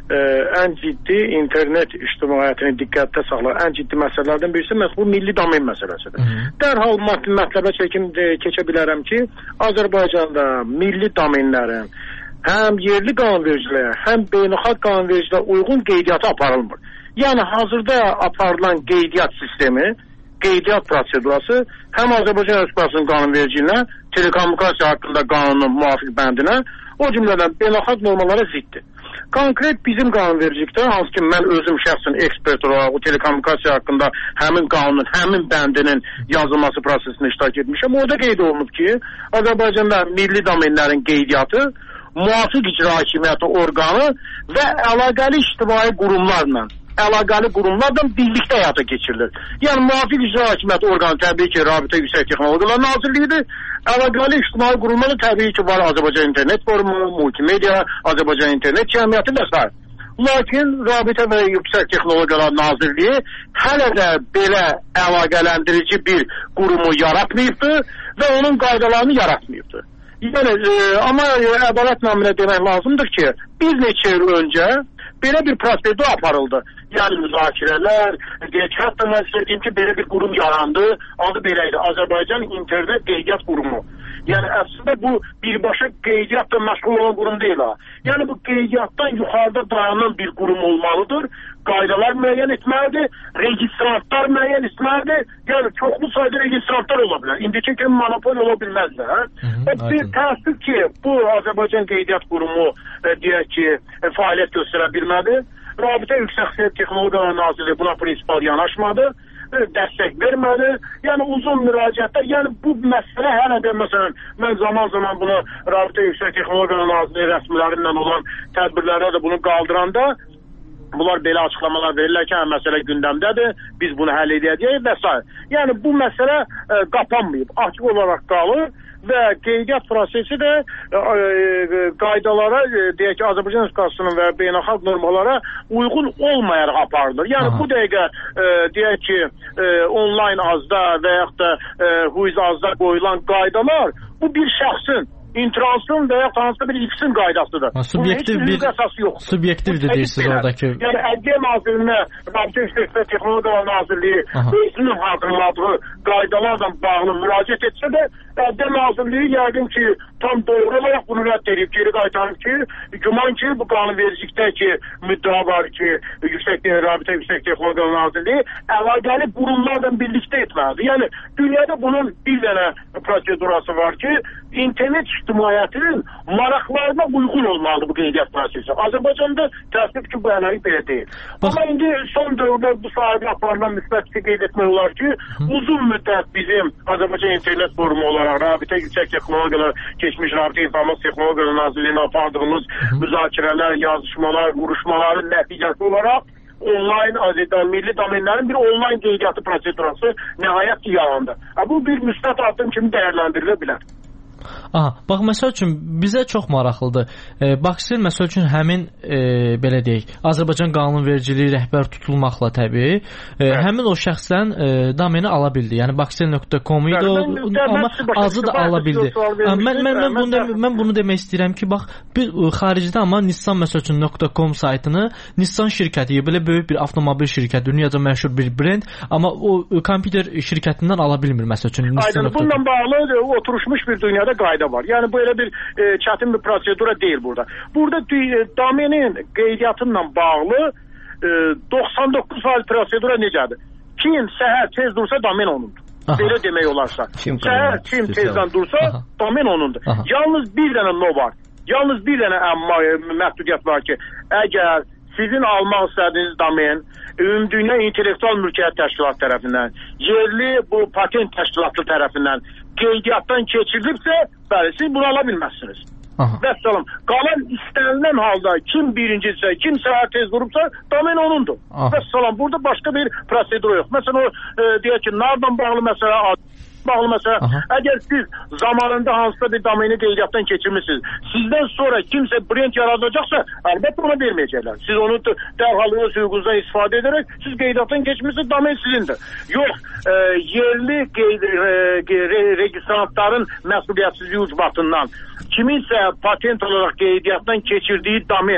ə, ən ciddi internet ictimaiyyətini diqqətdə saxlayan ən ciddi məsələlərdən birisi məhz bu milli domen məsələsidir. Hı -hı. Dərhal mətləbə çəkim keçə bilərəm ki, Azərbaycanda milli domenlərin həm yerli qanunvericiliyə, həm beynəlxalq qanunvericiliyə uyğun qeydiyyatı aparılmır. Yəni hazırda aparılan qeydiyyat sistemi, qeydiyyat prosedurası həm Azərbaycan Respublikasının qanunvericiliyinə, telekommunikasiya haqqında qanunun müvafiq bəndinə, o cümlədən beynəlxalq normalara ziddir. Konkret bizim qanunvericilikdə, hansı ki mən özüm şəxsən ekspert olaraq o telekommunikasiya haqqında həmin qanunun, həmin bəndinin yazılması prosesində iştirak etmişəm. Orada qeyd olunub ki, Azərbaycanda milli domenlərin qeydiyyatı müvafiq icra hakimiyyəti orqanı və əlaqəli ictimai qurumlarla, əlaqəli qurumlarla birlikdə həyata keçirilir. Yəni, müvafiq icra hakimiyyəti orqanı təbii ki, Rabitə Yüksək Texnologiyalar Nazirliyidir. Əlaqəli ictimai qurumları təbii ki, var Azərbaycan İnternet Forumu, Multimedia, Azərbaycan İnternet Cəmiyyəti və s. Lakin Rabitə və Yüksək Texnologiyalar Nazirliyi hələ də belə əlaqələndirici bir qurumu yaratmayıbdır və onun qaydalarını yaratmayıbdır. Yəni, e, amma ədalət naminə demək lazımdır ki, bir neçə il öncə belə bir prosedur aparıldı. Yəni, müzakirələr, deyək, hətta mən istədiyim ki, belə bir qurum yarandı, adı beləydi, Azərbaycan İnternet Qeydiyyat Qurumu. Yəni, əslində bu birbaşa qeydiyyatla məşğul olan qurum deyil ha. Yəni, bu qeydiyyatdan yuxarıda dayanan bir qurum olmalıdır, qaydalar müəyyən etməlidir, registrantlar müəyyən etməlidir, yəni çoxlu sayda registrantlar ola bilər. İndiki kimi monopol ola bilməzlər. Hə? Bir təəssüf ki, bu Azərbaycan Qeydiyyat Qurumu e, deyək ki, e, fəaliyyət göstərə bilmədi. Rabitə Yüksək Texnologiyalar Nazirliyi buna prinsipal yanaşmadı, e, dəstək vermədi. Yəni uzun müraciətlər, yəni bu məsələ hələ də məsələn, mən zaman zaman bunu Rabitə Yüksək Texnologiyalar Nazirliyi rəsmilərindən olan tədbirlərdə də bunu qaldıranda, bunlar belə açıqlamalar verirlər ki, məsələ gündəmdədir, biz bunu həll edəcəyik və s. Yəni, bu məsələ e, qapanmayıb, açıq olaraq qalır və qeydiyyat prosesi də e, e, qaydalara, e, deyək ki, Azərbaycan Respublikasının və beynəlxalq normalara uyğun olmayaraq aparılır. Yəni, Aha. bu dəqiqə, e, deyək ki, e, onlayn azda və yaxud da e, huiz azda qoyulan qaydalar, bu bir şəxsin, intransın və ya hansısa bir X-in qaydasıdır. Ha, subyektiv bir subyektivdir deyirsiniz oradakı. Yəni Ədliyyə Nazirinə, Rabitə Yüksək Texnologiyalar Nazirliyi özünün hazırladığı qaydalarla bağlı müraciət etsə də, Ədliyyə Nazirliyi yəqin ki, tam doğru olaraq bunu rədd edib, geri qaytarıb ki, güman ki, bu qanunvericilikdəki müddəa var ki, Yüksək Rabitə Yüksək Texnologiyalar Nazirliyi əlaqəli qurumlarla birlikdə etməlidir. Yəni, dünyada bunun bir dənə prosedurası var ki, internet ictimaiyyətinin maraqlarına uyğun olmalıdır bu qeydiyyat prosesi. Azərbaycanda təəssüf ki, bu ənəlik belə deyil. Bax. Amma indi son dövrdə bu sahibə aparılan müsbət ki, qeyd etmək olar ki, Hı. uzun müddət bizim Azərbaycan İnternet Forumu olaraq Rabitə Yüksək Texnologiyalar, keçmiş Rabitə İnformasiya Texnologiyalar Nazirliyinə apardığımız Hı. müzakirələr, yazışmalar, vuruşmaların nəticəsi olaraq onlayn azədən milli domenlərin bir onlayn qeydiyyatı prosedurası nəhayət ki, yarandı. Bu bir müsbət addım kimi dəyərləndirilə bilər. Aha, bax məsəl üçün bizə çox maraqlıdır. E, Baksel məsəl üçün həmin e, belə deyək, Azərbaycan qanunvericiliyi rəhbər tutulmaqla təbii, e, həmin o şəxsdən e, domeni ala bildi. Yəni baksel nöqtə com idi, o, amma azı da ala bildi. Mən mən mən bunu mən bunu demək istəyirəm ki, bax bir xaricdə amma Nissan məsəl üçün .com saytını Nissan şirkəti, belə böyük bir avtomobil şirkəti, dünyada məşhur bir brend, amma o kompüter şirkətindən ala bilmir məsəl üçün Nissan. Bununla bağlı oturmuş bir dünyada qayda var. Yəni bu elə bir e, çətin bir prosedura deyil burada. Burada e, domenin qeydiyyatıyla bağlı e, doxsan doqquz faiz prosedura necədir? Kim səhər tez dursa domen onundur. Aha. Belə demək olarsa. Kim səhər kim tezdən dursa Aha. domen onundur. Aha. Yalnız bir dənə no var. Yalnız bir dənə əmma məhdudiyyət var ki, əgər sizin almaq istədiyiniz domen Ümumdünya İntellektual Mülkiyyət Təşkilatı tərəfindən, yerli bu patent təşkilatı tərəfindən qeydiyyatdan keçirilibsə, bəli, siz bunu ala bilməzsiniz. Vəssalam. Qalan istənilən halda kim birincisə, kim səhər tez durubsa, domen onundur. Vəssalam. Burada başqa bir prosedur yox. Məsələn, o e, deyək ki, nardan bağlı məsələ bağlı məsələ, Aha. əgər siz zamanında hansısa bir domeni qeydiyyatdan keçirmişsiniz, sizdən sonra kimsə brend yaradacaqsa, əlbəttə ona verməyəcəklər. Siz onu dərhal öz hüququnuzdan istifadə edərək, siz qeydiyyatdan keçmişsiniz, domen sizindir. Yox, e, yerli qeyd, e, re, registrantların məsuliyyətsizliyi ucbatından kiminsə patent olaraq qeydiyyatdan keçirdiyi domen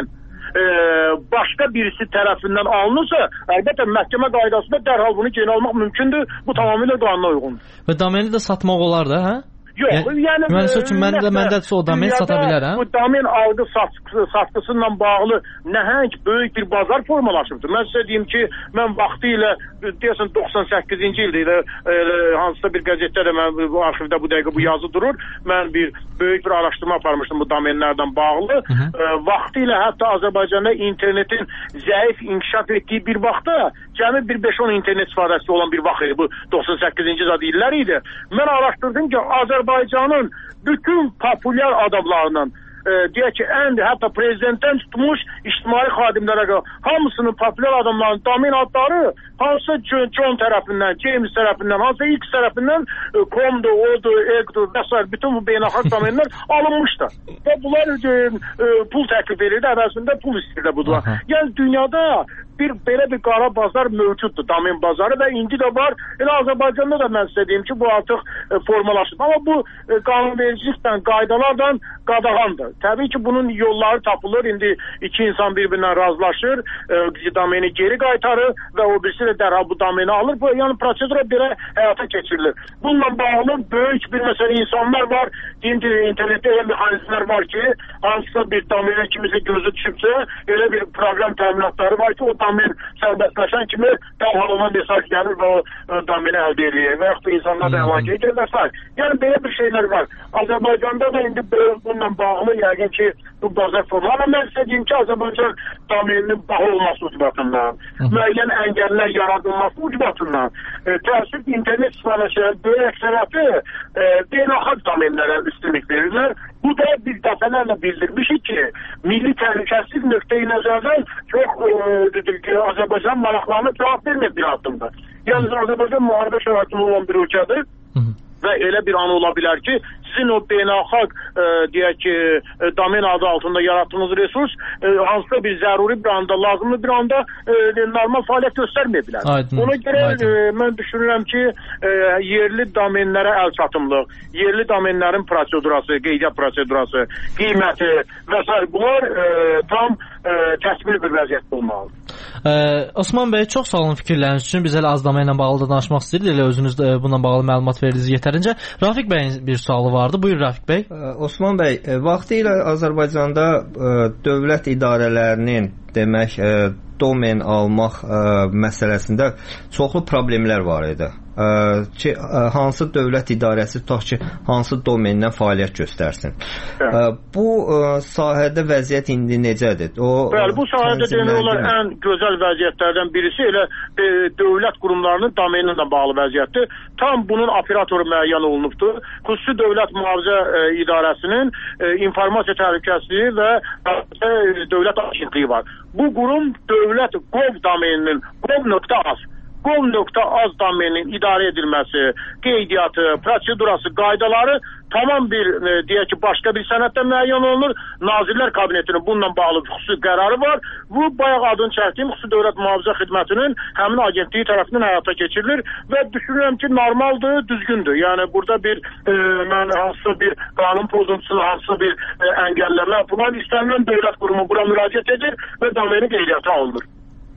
e, başqa birisi tərəfindən alınırsa, əlbəttə məhkəmə qaydasında dərhal bunu geri almaq mümkündür. Bu tamamilə qanuna uyğundur. Və domeni də satmaq olar da, hə? Yox, yəni, yəni müəyyən üçün məndə məndədirsə o domen sata bilərəm. Bu domen algı satqısı ilə bağlı nəhəng böyük bir bazar formalaşıbdır. Mən sizə deyim ki, mən vaxtı ilə deyəsən doxsan səkkizinci ildə ilə e, hansısa bir qəzetdə də mən bu arxivdə bu dəqiqə bu yazı durur. Mən bir böyük bir araşdırma aparmışdım bu domenlərdən bağlı. E, vaxtı ilə hətta Azərbaycanda internetin zəif inkişaf etdiyi bir vaxtda cəmi bir beş on internet istifadəçisi olan bir vaxt idi. Bu doxsan səkkizinci illər idi. Mən araşdırdım ki, Azərbaycanın bütün populyar adamlarının e, deyək ki, ən hətta prezidentdən tutmuş ictimai xadimlərə qədər hamısının populyar adamlarının domen adları hansı John tərəfindən, James tərəfindən, hansı X tərəfindən e, Com'dur, O'dur, Eg'dur və s. bütün bu beynəlxalq domenlər alınmışdır. Və bunlar e, e, pul təklif edirdi, əvəzində pul istəyirdi budur. Yəni dünyada bir belə bir qara bazar mövcuddur, domen bazarı və indi də var. Elə Azərbaycanda da mən sizə deyim ki, bu artıq e, formalaşıb. Amma bu e, qanunvericilikdən, qaydalardan qadağandır. Təbii ki, bunun yolları tapılır. İndi iki insan bir-birindən razılaşır, e, domeni geri qaytarır və o birisi də dərhal bu domeni alır. Bu, yəni prosedura belə həyata keçirilir. Bununla bağlı böyük bir məsələ insanlar var. Deyim ki, internetdə elə mexanizmlər var ki, hansısa bir domene kimisə gözü düşübsə, elə bir proqram təminatları var ki, o domen sərbəstləşən kimi dərhal ona mesaj gəlir və o domeni əldə edir. Və yaxud da insanlar da əlaqə edir və s. Yəni belə bir şeylər var. Azərbaycanda da indi bununla bağlı yəqin ki, bu bazar formu. Amma mən sizə deyim ki, Azərbaycan domeninin baha olması ucbatından, müəyyən əngəllər yaradılması ucbatından, e, təəssüf internet istifadəçilərin böyük əksəriyyəti e, beynəlxalq domenlərə üstünlük verirlər. Bu da biz dəfələrlə bildirmişik ki, milli təhlükəsizlik nöqteyi nəzərdən çox e, ki, Azərbaycan maraqlarına cavab vermir bir addımda. Yəni Azərbaycan müharibə şəraitində olan bir ölkədir. Və elə bir an ola bilər ki, sizin o beynəlxalq e, deyək ki, e, domen adı altında yaratdığınız resurs e, hansısa bir zəruri bir anda, lazımlı bir anda e, normal fəaliyyət göstərməyə bilər. Aydın, ona görə e, mən düşünürəm ki, e, yerli domenlərə əl çatımlıq, yerli domenlərin prosedurası, qeydiyyat prosedurası, qiyməti və s. bunlar e, tam e, təsvir bir vəziyyətdə olmalıdır. Ə, Osman bəy, çox sağ olun fikirləriniz üçün. Biz elə az domenlə bağlı da danışmaq istəyirik. Elə özünüz də bununla bağlı məlumat verdiniz yetərincə. Rafiq bəyin bir sualı vardı. Buyur Rafiq bəy. Osman bəy, vaxtı ilə Azərbaycanda ə, dövlət idarələrinin demək ə, domen almaq ə, məsələsində çoxlu problemlər var idi. Ə, ki, ə, hansı dövlət idarəsi tutaq ki, hansı domendən fəaliyyət göstərsin. Ə, bu ə, sahədə vəziyyət indi necədir? O, Bəli, bu sahədə demək olar ən gözəl vəziyyətlərdən birisi elə e, dövlət qurumlarının domeni ilə bağlı vəziyyətdir. Tam bunun operatoru müəyyən olunubdur. Xüsusi dövlət mühafizə e, idarəsinin e, informasiya təhlükəsizliyi və e, dövlət agentliyi var. Bu qurum dövlət gov domeninin gov.az gov.az domeninin idarə edilməsi, qeydiyyatı, prosedurası, qaydaları tamam bir e, deyək ki, başqa bir sənəddə müəyyən olunur. Nazirlər Kabinetinin bununla bağlı xüsusi qərarı var. Bu bayaq adını çəkdiyim xüsusi dövlət mühafizə xidmətinin həmin agentliyi tərəfindən həyata keçirilir və düşünürəm ki, normaldır, düzgündür. Yəni burada bir e, mən hansısa bir qanun pozuntusu, hansısa bir e, əngəlləmə, bunlar istənilən dövlət qurumu bura müraciət edir və domeni qeydiyyata alınır.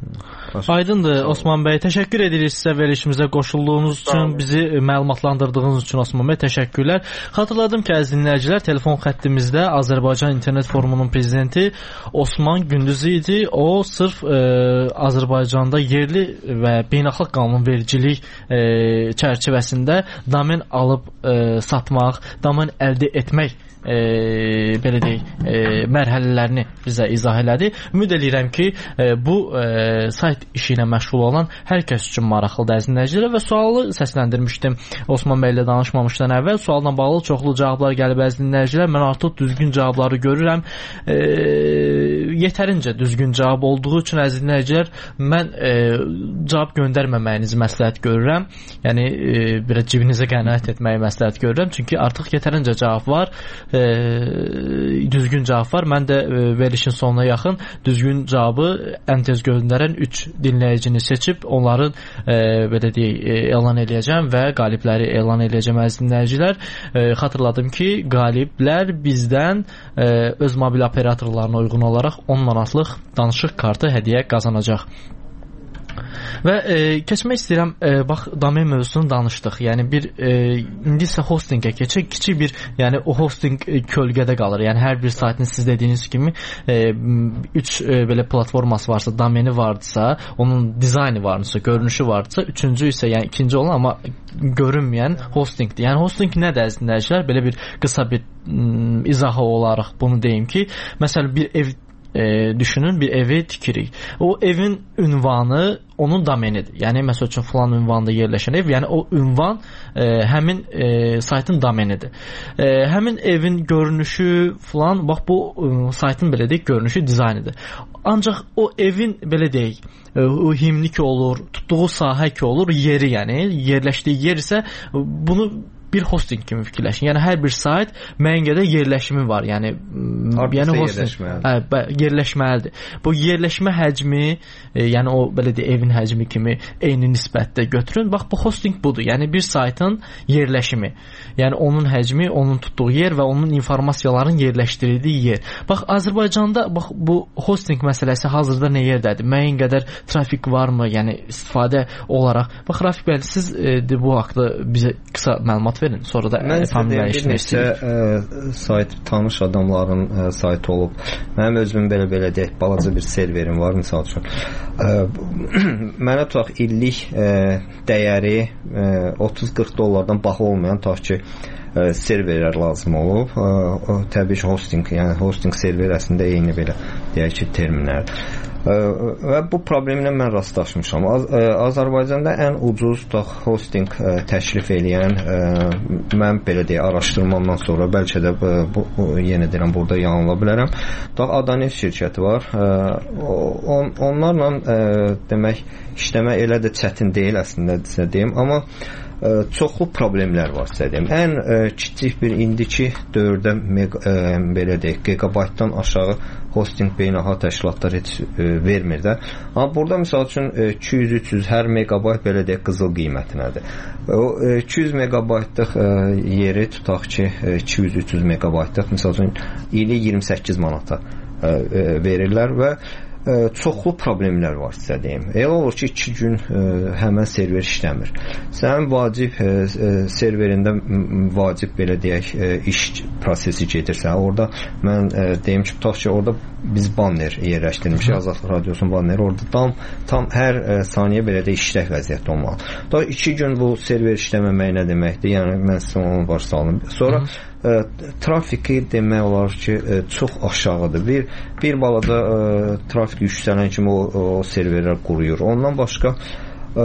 Aydındır Osman bəy, təşəkkür edirik sizə verilişimizə qoşulduğunuz üçün, bizi məlumatlandırdığınız üçün Osman bəy, təşəkkürlər. Xatırladım ki, əziz dinləyicilər, telefon xəttimizdə Azərbaycan İnternet Forumunun prezidenti Osman Gündüz idi. O sırf e, Azərbaycanda yerli və beynəlxalq qanunvericilik e, çərçivəsində domen alıb e, satmaq, domen əldə etmək E, belə deyək, e, mərhələlərini bizə izah elədi. Ümid edirəm ki, e, bu e, sayt işi ilə məşğul olan hər kəs üçün maraqlıdır əziz dinləyicilər və sualı səsləndirmişdim Osman bəy ilə danışmamışdan əvvəl. Sualla bağlı çoxlu cavablar gəlib əziz dinləyicilər. Mən artıq düzgün cavabları görürəm. E, yetərincə düzgün cavab olduğu üçün əziz dinləyicilər, mən e, cavab göndərməməyinizi məsləhət görürəm. Yəni e, biraz cibinizə qənaət etməyi məsləhət görürəm. Çünki artıq yetərincə cavab var. E, düzgün cavab var. Mən də e, verilişin sonuna yaxın düzgün cavabı ən tez göndərən üç dinləyicini seçib onların e, belə deyək, e, elan eləyəcəm və qalibləri elan eləyəcəm əziz dinləyicilər. E, xatırladım ki, qaliblər bizdən e, öz mobil operatorlarına uyğun olaraq on manatlıq danışıq kartı hədiyyə qazanacaq. Və e, keçmək istəyirəm, e, bax domen mövzusunu danışdıq. Yəni bir e, indi isə hostingə keçək. Kiçik bir, yəni o hosting e, kölgədə qalır. Yəni hər bir saytın siz dediyiniz kimi e, üç e, belə platforması varsa, domeni varsa, onun dizaynı varsa, görünüşü varsa, üçüncü isə yəni ikinci olan amma görünməyən hostingdir. Yəni hosting nədir əziz dinləyicilər? Belə bir qısa bir m, izahı olaraq bunu deyim ki, məsələn bir ev E, düşünün, bir evi tikirik. O evin ünvanı onun domenidir. Yəni məsəl üçün filan ünvanda yerləşən ev, yəni o ünvan e, həmin e, saytın domenidir. E, həmin evin görünüşü filan, bax bu e, saytın belə deyək, görünüşü, dizaynıdır. Ancaq o evin belə deyək, e, o himni ki olur, tutduğu sahə ki olur, yeri yəni, yerləşdiyi yer isə bunu bir hosting kimi fikirləşin. Yəni hər bir sayt müəyyən qədər yerləşimi var. Yəni yəni hosting hə, yerləşməlidir. Bu yerləşmə həcmi, e, yəni o belə deyə evin həcmi kimi eyni nisbətdə götürün. Bax bu hosting budur. Yəni bir saytın yerləşimi. Yəni onun həcmi, onun tutduğu yer və onun informasiyaların yerləşdirildiyi yer. Bax Azərbaycanda bax bu hosting məsələsi hazırda nə yerdədir? Müəyyən qədər trafik varmı? Yəni istifadə olaraq. Bax Rafiq bəy, siz e, de, bu haqqda bizə qısa məlumat verin. Sonra da familiarləşmək istəyirik. Sayt tanış adamların ə, saytı olub. Mənim özümün belə-belə deyək, balaca bir serverim var, misal üçün. Ə, mənə tutaq illik ə, dəyəri ə, otuz qırx dollardan baha olmayan tutaq ki, ə, serverlər lazım olub. Ə, ə, təbii ki, hosting, yəni hosting server əslində eyni belə deyək ki, terminlərdir. Və bu problemlə mən rastlaşmışam. Az, ə, Azərbaycanda ən ucuz tutaq hosting ə, təklif eləyən ə, mən belə deyə araşdırmamdan sonra bəlkə də ə, bu, bu yenə deyirəm burada yanıla bilərəm. Tutaq Adanev şirkəti var. Ə, on, onlarla ə, demək işləmək elə də çətin deyil əslində sizə deyim, amma ə, çoxlu problemlər var sizə deyim. Ən ə, kiçik bir indiki dövrdə mega, ə, belə deyək gigabaytdan aşağı hosting beynəlxalq təşkilatlar heç ə, vermir də. Amma burada misal üçün iki yüz üç yüz hər megabayt belə deyək qızıl qiymətinədir. O iki yüz megabaytlıq ə, yeri tutaq ki, iki yüz üç yüz megabaytlıq misal üçün ili iyirmi səkkiz manata ə, ə, verirlər və ə, çoxlu problemlər var sizə deyim. Elə olur ki, iki gün ə, həmən server işləmir. Sənin vacib ə, ə, serverində vacib belə deyək ə, iş prosesi gedirsə, orada mən ə, deyim ki, tutaq ki, orada biz banner yerləşdirmişik, Azadlıq Radiosunun banneri orada tam, tam hər ə, saniyə belə də işlək vəziyyətdə olmalı. Da iki gün bu server işləməmək nə deməkdir? Yəni mən sizə onu var salım. Sonra ə, trafiki demək olar ki, ə, çox aşağıdır. Bir bir balaca ə, trafik yüksələn kimi o, o serverlər quruyur. Ondan başqa ə,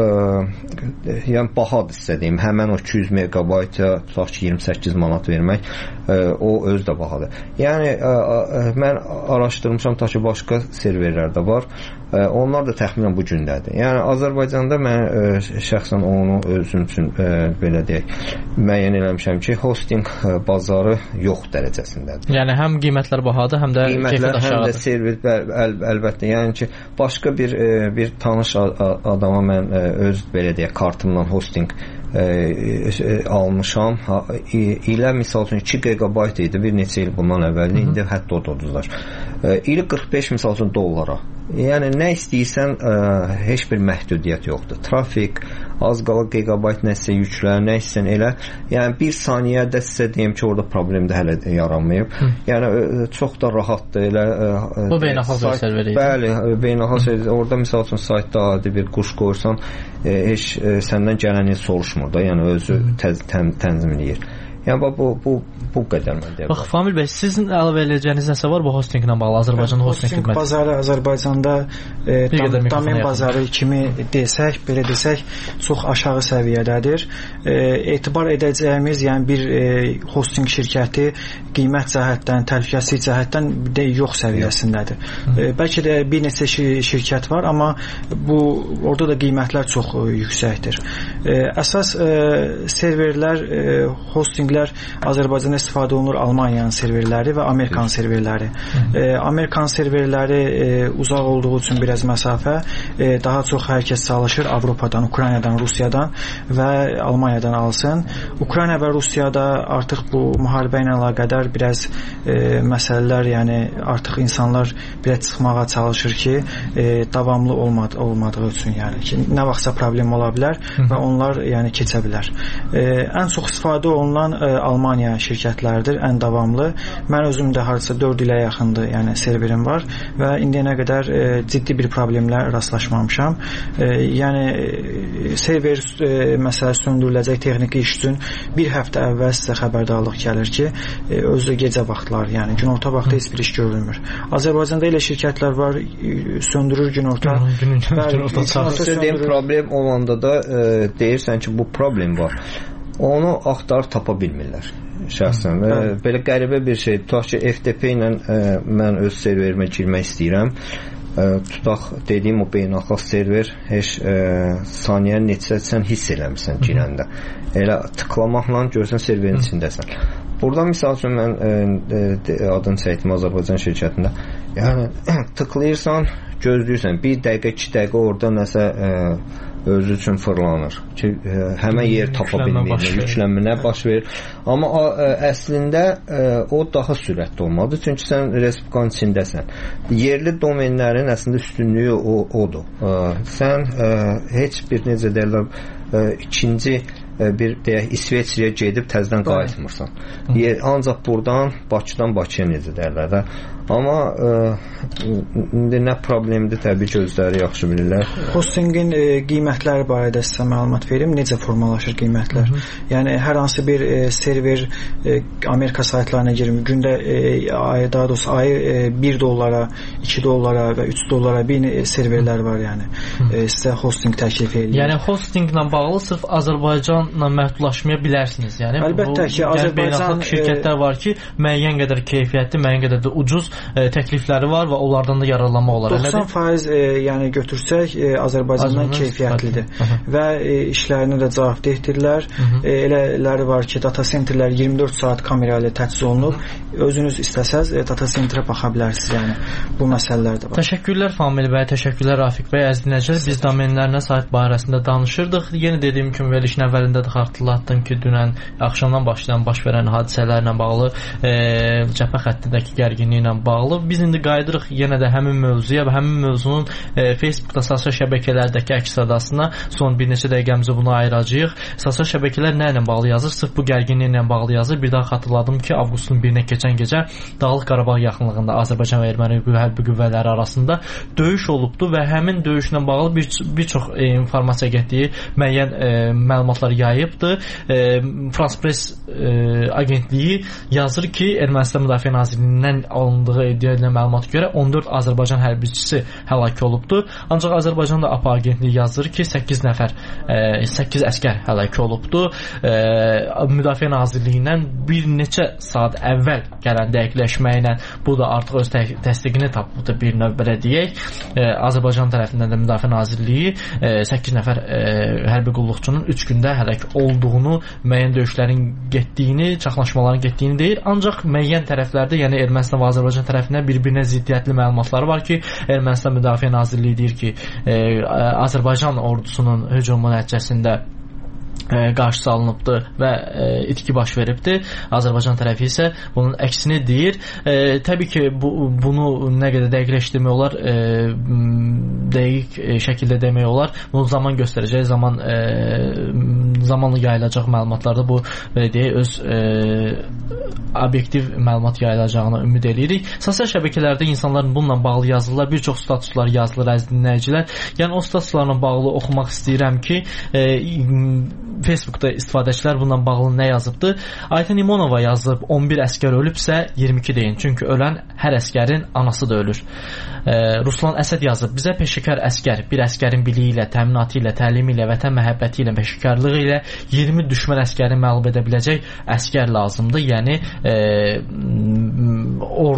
yəni bahadır sizə deyim. Həmən o iki yüz megabayta tutaq ki, iyirmi səkkiz manat vermək ə, o öz də bahadır. Yəni ə, ə, mən araşdırmışam ta ki, başqa serverlər də var. Ə, onlar da təxminən bu gündədir. Yəni Azərbaycanda mən ə, şəxsən onu özüm üçün ə, belə deyək, müəyyən eləmişəm ki, hosting ə, bazarı yox dərəcəsindədir. Yəni həm qiymətlər bahadır, həm də qiymətlər, həm də server əl, əl, əlbəttə. Yəni ki, başqa bir ə, bir tanış adama mən ə, öz belə deyək kartımdan hosting ə, ə, almışam. Ha, ilə misal üçün iki gigabayt idi bir neçə il bundan əvvəl. İndi hətta o da uduzlar. Ə, ili qırx beş misal üçün dollara. Yəni nə istəyirsən ə, heç bir məhdudiyyət yoxdur. Trafik, az qala gigabayt nəsə yüklər, nə istəyirsən elə. Yəni bir saniyədə sizə deyim ki, orada problem də hələ yaranmayıb. Hı. Yəni ə, çox da rahatdır elə. Ə, Bu beynəlxalq serveri idi. Bəli, beynəlxalq serveri. Orada misal üçün saytda adi bir quş qoysan, ə, heç ə, səndən gələni soruşmur da, yəni özü təz, tən, tənzimləyir. Yəni bu bu bu qədər mən deyirəm. Bax Famil bəy, sizin əlavə edəcəyiniz nəsə var bu hostinglə bağlı? Azərbaycan hosting xidməti. Hosting bazarı Azərbaycanda e, dam, domen bazarı kimi desək, belə desək, çox aşağı səviyyədədir. E, etibar edəcəyimiz, yəni bir e, hosting şirkəti qiymət cəhətdən, təhlükəsizlik cəhətdən də yox səviyyəsindədir. E, bəlkə də bir neçə şirkət var, amma bu orada da qiymətlər çox e, yüksəkdir. E, əsas e, serverlər e, hosting serverlər Azərbaycanda istifadə olunur, Almaniyanın serverləri və Amerikan serverləri. E, Amerikan serverləri e, uzaq olduğu üçün biraz məsafə, e, daha çox hər kəs çalışır Avropadan, Ukraynadan, Rusiyadan və Almaniyadan alsın. Ukrayna və Rusiyada artıq bu müharibə ilə əlaqədar biraz e, məsələlər, yəni artıq insanlar biraz çıxmağa çalışır ki, e, davamlı olmad olmadığı üçün, yəni ki, nə vaxtsa problem ola bilər və onlar yəni keçə bilər. E, ən çox istifadə olunan e, Almaniya şirkətləridir, ən davamlı. Mən özüm də hardasa dörd ilə yaxındır, yəni serverim var və indiyənə qədər e, ciddi bir problemlə rastlaşmamışam. E, yəni e, server e, məsələsi söndürüləcək texniki iş üçün bir həftə əvvəl sizə xəbərdarlıq gəlir ki, e, özü gecə vaxtları, yəni günorta vaxtı heç bir iş görülmür. Azərbaycanda elə şirkətlər var, e, söndürür günorta. Günorta söndürür. Problem olanda da e, deyirsən ki, bu problem var. Onu axtarıb tapa bilmirlər şəxsən. Hı, e, belə qəribə bir şey. Tutaq ki, F T P ilə e, mən öz serverimə girmək istəyirəm. E, tutaq dediyim o beynəlxalq server heç e, saniyə neçə sən hiss eləmirsən girəndə. Elə tıklamaqla görsən serverin içindəsən. Burada misal üçün mən e, e, adını çəkdim Azərbaycan şirkətində. Yəni tıklayırsan, gözləyirsən bir dəqiqə, iki dəqiqə orada nəsə e, özü üçün fırlanır ki, e, həmən yer tapa bilmir, yüklənmə nə baş verir. Amma ə, əslində ə, o daha sürətli olmalıdır, çünki sən respublikanın içindəsən. Yerli domenlərin əslində üstünlüyü o, odur. Ə, sən ə, heç bir necə deyirlər, ə, ikinci ə, bir deyək İsveçrəyə gedib təzədən qayıtmırsan. Yer, ancaq buradan Bakıdan Bakıya necə deyirlər də. Amma ə, indi nə problemdir, təbii ki, özləri yaxşı bilirlər. Hostingin e, qiymətləri barədə sizə məlumat verim. Necə formalaşır qiymətlər? Hı -hı. Yəni hər hansı bir e, server e, Amerika saytlarına girim. Gündə e, ay, daha doğrusu ayı e, bir dollara, iki dollara və üç dollara bir e, serverlər var, yəni. E, sizə hosting təklif edir. Yəni hostinglə bağlı sırf Azərbaycanla məhdudlaşmaya bilərsiniz. Yəni əlbəttə ki, Azərbaycan şirkətlər var ki, müəyyən qədər keyfiyyətli, müəyyən qədər də ucuz e, təklifləri var və onlardan da yararlanmaq olar. doxsan faiz e, yəni götürsək e, Azərbaycandan keyfiyyətlidir və e, işlərinə də cavabdehdirlər. E, elələri var ki, data centerlər iyirmi dörd saat kamera ilə təchiz olunub. Özünüz istəsəz e, data centerə baxa bilərsiniz, yəni bu məsələlər də var. Təşəkkürlər Famil bəy, təşəkkürlər Rafiq bəy. Əziz dinləyicilər, biz domenlərinə sayt barəsində danışırdıq. Yenə dediyim kimi verilişin əvvəlində də xatırlatdım ki, dünən axşamdan başlayan baş verən hadisələrlə bağlı, e, cəbhə xəttindəki gərginliklə bağlı biz indi qayıdırıq yenə də həmin mövzuya və həmin mövzunun e, Facebookda, sosial şəbəkələrdəki əks-sədasına son bir neçə dəqiqəmizi buna ayıracağıq. Sosial şəbəkələr nə ilə bağlı yazır? Sırf bu gərginliklə bağlı yazır. Bir daha xatırladım ki, avqustun birinə keçən gecə Dağlıq Qarabağ yaxınlığında Azərbaycan və Erməni hərbi qüvvələri arasında döyüş olubdu və həmin döyüşlə bağlı bir, bir çox e, informasiya getdiyi müəyyən e, məlumatlar yayıbdı. E, France Press e, agentliyi yazır ki, Ermənistan Müdafiə Nazirliyindən alındığı iddia edilən məlumata görə on dörd Azərbaycan hərbiçisi həlak olubdu. Ancaq Azərbaycan da A P A agentliyi yazır ki, səkkiz nəfər, e, səkkiz əskər həlak olubdu. E, Müdafiə Nazirliyindən bir neçə saat əvvəl gələn dəqiqləşməklə bu da artıq öz təsdiqini tapıbdı bir növ belə deyək. E, Azərbaycan tərəfindən də Müdafiə Nazirliyi e, səkkiz nəfər e, hərbi qulluqçunun üç gündə həlak olduğunu, müəyyən döyüşlərin getdiyini, çaxnaşmaların getdiyini deyir. Ancaq müəyyən tərəflərdə, yəni Ermənistan və Azərbaycan tərəfindən bir-birinə ziddiyyətli məlumatları var ki, Ermənistan Müdafiə Nazirliyi deyir ki, e, Azərbaycan ordusunun hücumu nəticəsində qarşısı alınıbdı və e, itki baş veribdi. Azərbaycan tərəfi isə bunun əksini deyir. E, təbii ki, bu, bunu nə qədər dəqiqləşdirmək olar, e, dəqiq e, şəkildə demək olar. Bunu zaman göstərəcək, zaman e, zamanla yayılacaq məlumatlarda bu belə deyək, öz e, obyektiv məlumat yayılacağına ümid edirik. Sosial şəbəkələrdə insanların bununla bağlı yazılar, bir çox statuslar yazılır, əziz dinləyicilər. Yəni o statuslarla bağlı oxumaq istəyirəm ki, e, Facebookda istifadəçilər bununla bağlı nə yazıbdı? Ayten İmonova yazıb, on bir əskər ölübsə iyirmi iki deyin. Çünki ölən hər əskərin anası da ölür. E, Ruslan Əsəd yazıb, bizə peşəkar əskər, bir əskərin biliyi ilə, təminatı ilə, təlimi ilə, vətən məhəbbəti ilə, peşəkarlığı ilə iyirmi düşmən əskəri məğlub edə biləcək əskər lazımdır. Yəni e, ordu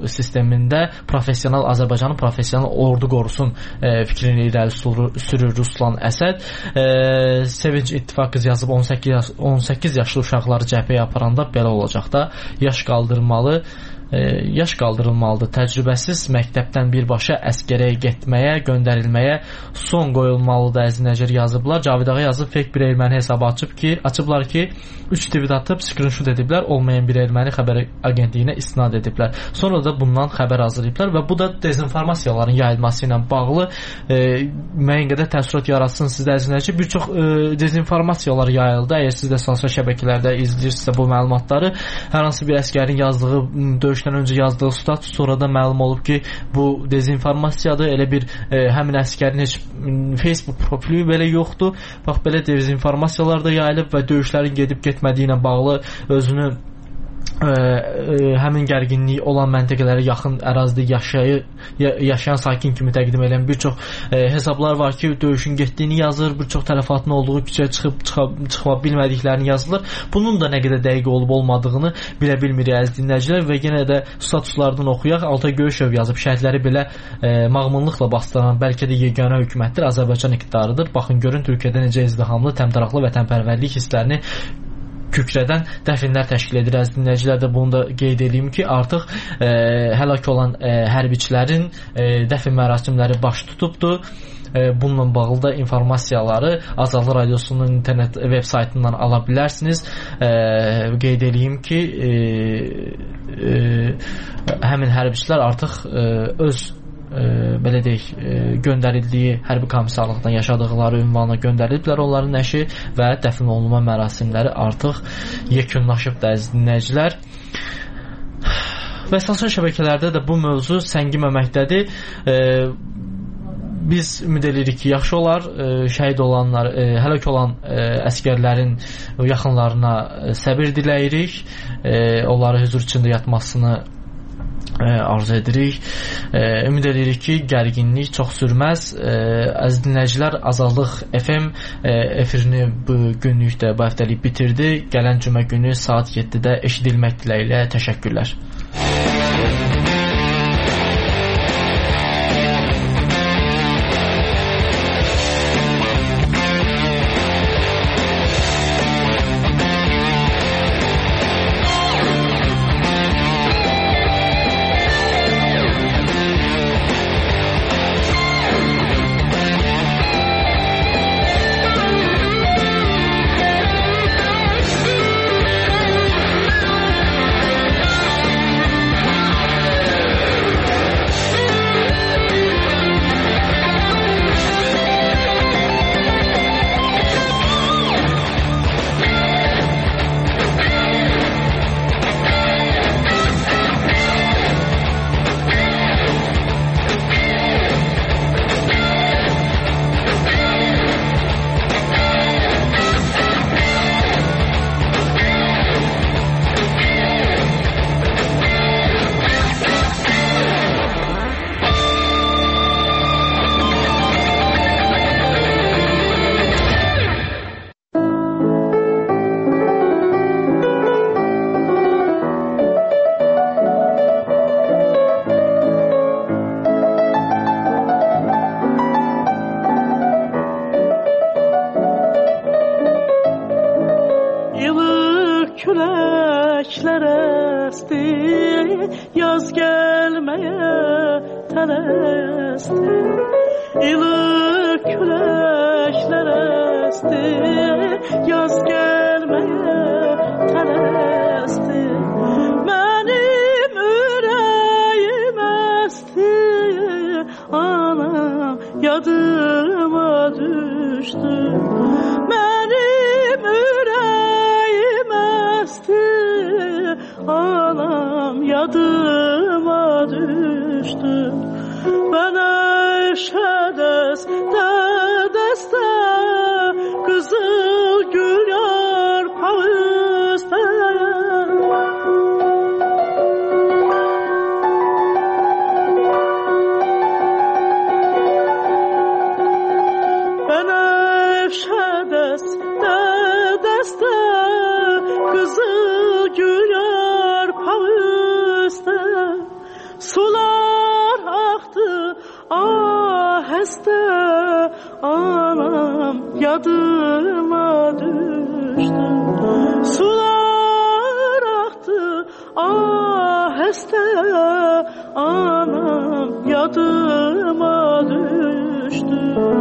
sistemində professional Azərbaycanın professional ordu qorusun e, fikrini irəli sürür Ruslan Əsəd. E, Sevinç İttifaq qızı yazıb on səkkiz, on səkkiz yaşlı uşaqları cəbhəyə aparanda belə olacaq da, yaş qaldırmalı yaş qaldırılmalıdır. Təcrübəsiz məktəbdən birbaşa əskərəyə getməyə, göndərilməyə son qoyulmalıdır əzinəcər yazıblar. Cavid Ağa yazıb fake bir erməni hesabı açıb ki, açıblar ki, üç tweet atıb screenshot ediblər, olmayan bir erməni xəbər agentliyinə istinad ediblər. Sonra da bundan xəbər hazırlayıblar və bu da dezinformasiyaların yayılması ilə bağlı e, müəyyən qədər təəssürat yaratsın sizdə əzinəcər. Bir çox e, dezinformasiyalar yayıldı. Əgər siz də sosial şəbəkələrdə izləyirsinizsə bu məlumatları, hər hansı bir əskərin yazdığı döyüş öncə yazdığı status sonradan məlum olub ki, bu dezinformasiyadır. Elə bir e, həmin əskərin heç Facebook profili belə yoxdur. Bax, belə dezinformasiyalar da yayılıb və döyüşlərin gedib getmədiyi ilə bağlı özünü Ə, ə, həmin gərginlik olan məntəqələrə yaxın ərazidə yaşayı, yaşayan sakin kimi təqdim edən bir çox ə, hesablar var ki, döyüşün getdiyini yazır, bir çox tələfatın olduğu, küçəyə çıxıb çıxa, çıxa bilmədiklərini yazılır. Bunun da nə qədər dəqiq olub olmadığını bilə bilmirik əziz dinləyicilər və yenə də statuslardan oxuyaq. Altay Göyüşov yazıb, şəhidləri belə ə, mağmunluqla bastıran bəlkə də yeganə hökumətdir, Azərbaycan iqtidarıdır. Baxın, görün Türkiyədə necə izdihamlı, təmtəraqlı vətənpərvərlik hisslərini kükrədən dəfinlər təşkil edir. Əziz dinləyicilər də bunu da qeyd edeyim ki, artıq e, həlak olan e, hərbiçilərin e, dəfn mərasimləri baş tutubdur. E, bununla bağlı da informasiyaları Azadlıq Radiosunun internet veb saytından ala bilərsiniz. E, qeyd edeyim ki, e, e, həmin hərbiçilər artıq e, öz E, belə deyək, e, göndərildiyi hərbi komissarlıqdan yaşadıqları ünvana göndəriliblər onların nəşi və dəfn olunma mərasimləri artıq yekunlaşıb da əziz dinləyicilər. Və sosial şəbəkələrdə də bu mövzu səngiməməkdədir. E, biz ümid edirik ki, yaxşı olar. E, şəhid olanlar, e, həlak olan e, əskərlərin yaxınlarına e, səbir diləyirik. E, onları huzur içində yatmasını arzu edirik. E, ümid edirik ki, gərginlik çox sürməz. E, əziz dinləyicilər, Azadlıq F M e, efirini bu günlük də bu həftəlik bitirdi. Gələn cümə günü saat yeddidə eşidilmək diləyilə təşəkkürlər. ahəstə anam yadıma düşdü. Sular aktı ahəstə anam yadıma düşdü.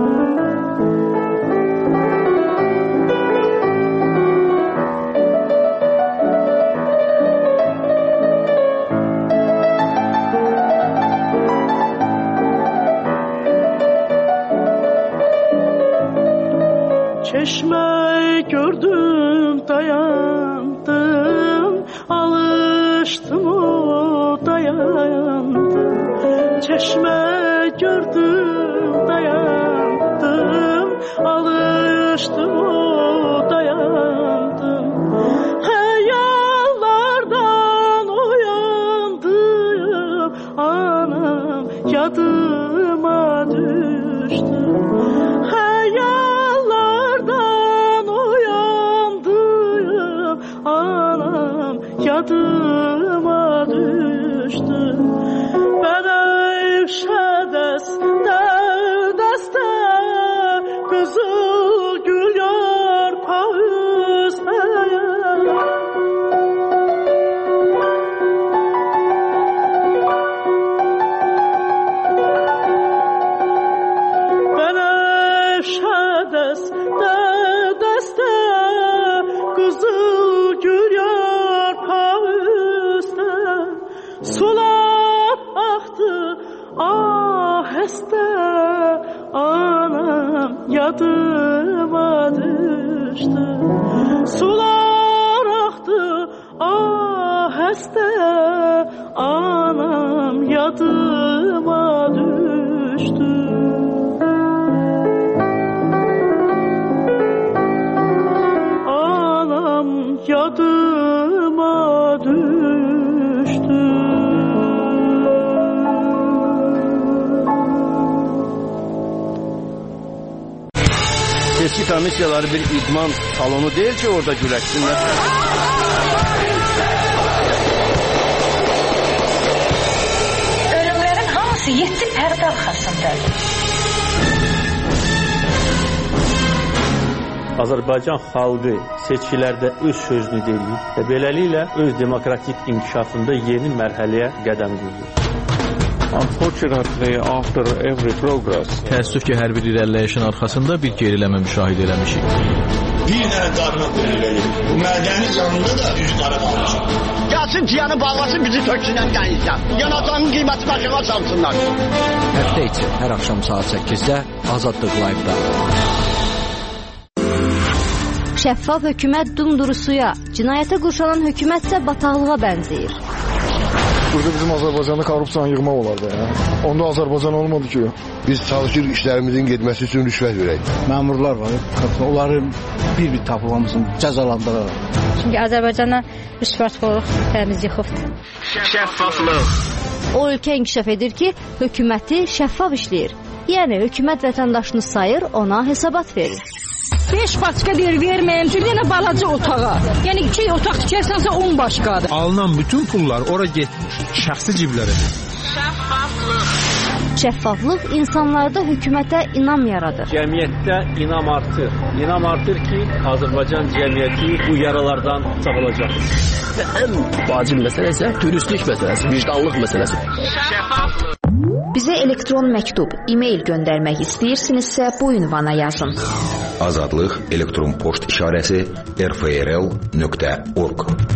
Çeşme gördüm dayandım, alıştım o dayandım. Çeşme gördüm dayandım, alıştım o dayandım. Hayallardan uyandım, anam yadıma düştü. Anam yadıma düştü. Benevşe deste deste kızıl gül yarpağı üsteye. Benevşe deste deste kızıl gül yarpağı üstə sular aktı ahəstə anam yadıma düşdü. Sular aktı ahəstə anam yadıma düşdü. Yadıma düştü. Seçki komissiyaları bir idman salonu değil ki orada güləşsinlər. Ölümlərin hamısı yeddi pərdə arxasındadır. Azərbaycan xalqı seçkilərdə öz sözünü deyir və beləliklə öz demokratik inkişafında yeni mərhələyə qədəm qoyur. Unfortunately, after every progress, təəssüf ki, hər bir irəliləyişin arxasında bir geriləmə müşahidə eləmişik. Bir dənə qarına qürürləyir. Bu mədəni yanında da üç qara qalmışıq. Gəlsin ciyanı bağlasın, bizi töksünən gəlirsən. Yanatanın qiyməti başına salsınlar. Həftə içi hər axşam saat səkkizdə Azadlıq Live-da. Şəffaf hökumət dumduru suya, cinayətə qurşanan hökumətsə bataqlığa bənzəyir. Burada bizim Azərbaycanda korrupsiyanı yığmaq olardı ya. Onda Azərbaycan olmadı ki. Biz çalışırıq işlərimizin getməsi üçün rüşvət verək. Məmurlar var, onları bir-bir tapılmasın, cəzalandıraraq. Çünki Azərbaycana rüşvətxorluq təmiz yıxıbdır. Şəffaflıq. O ölkə inkişaf edir ki, hökuməti şəffaf işləyir. Yəni hökumət vətəndaşını sayır, ona hesabat verir. beş başqa deyir, verməyəm üçün yenə balaca otağa. Yəni iki otaq tikərsənsə on başqadır. Alınan bütün pullar ora getmiş, şəxsi ciblərə. Şəffaflıq. Şəffaflıq insanlarda hökumətə inam yaradır. Cəmiyyətdə inam artır. İnam artır ki, Azərbaycan cəmiyyəti bu yaralardan sağalacaq. Və ən vacib məsələ isə dürüstlük məsələsi, vicdanlıq məsələsi. Şəffaflıq. Bizə elektron məktub, e-mail göndərmək istəyirsinizsə bu ünvana yazın. Azadlıq elektron poçt işarəsi r f r l nöqtə org.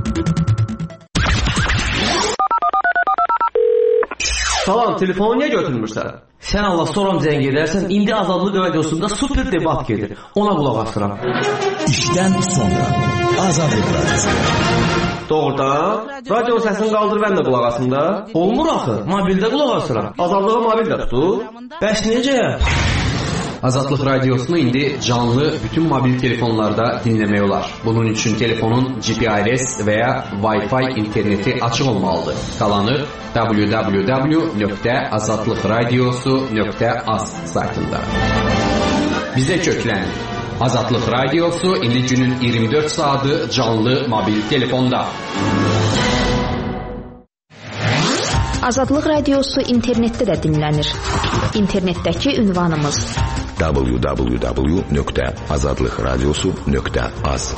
Salam, telefonu niyə götürmürsən? Sən Allah soram zəng edərsən, indi Azadlıq radiosunda super debat gedir. Ona qulaq asıram. İşdən sonra Azadlıq radiosu. Doğrudan, radio səsini qaldır, mən də qulaq asım da. Olmur axı, mobildə qulaq asıram. Azadlığa mobildə tutur. Bəs necə? Azadlıq radiosunu indi canlı bütün mobil telefonlarda dinləmək olar. Bunun üçün telefonun G P R S və ya Wi-Fi interneti açıq olmalıdır. Qalanı w w w nöqtə azadlıq radiosu nöqtə az saytında. Bizə köklən. Azadlıq radiosu indi günün iyirmi dörd saatı canlı mobil telefonda. Azadlıq Radiosu internetdə də dinlənir. İnternetdəki ünvanımız w w w nöqtə azadlıqradiosu nöqtə az.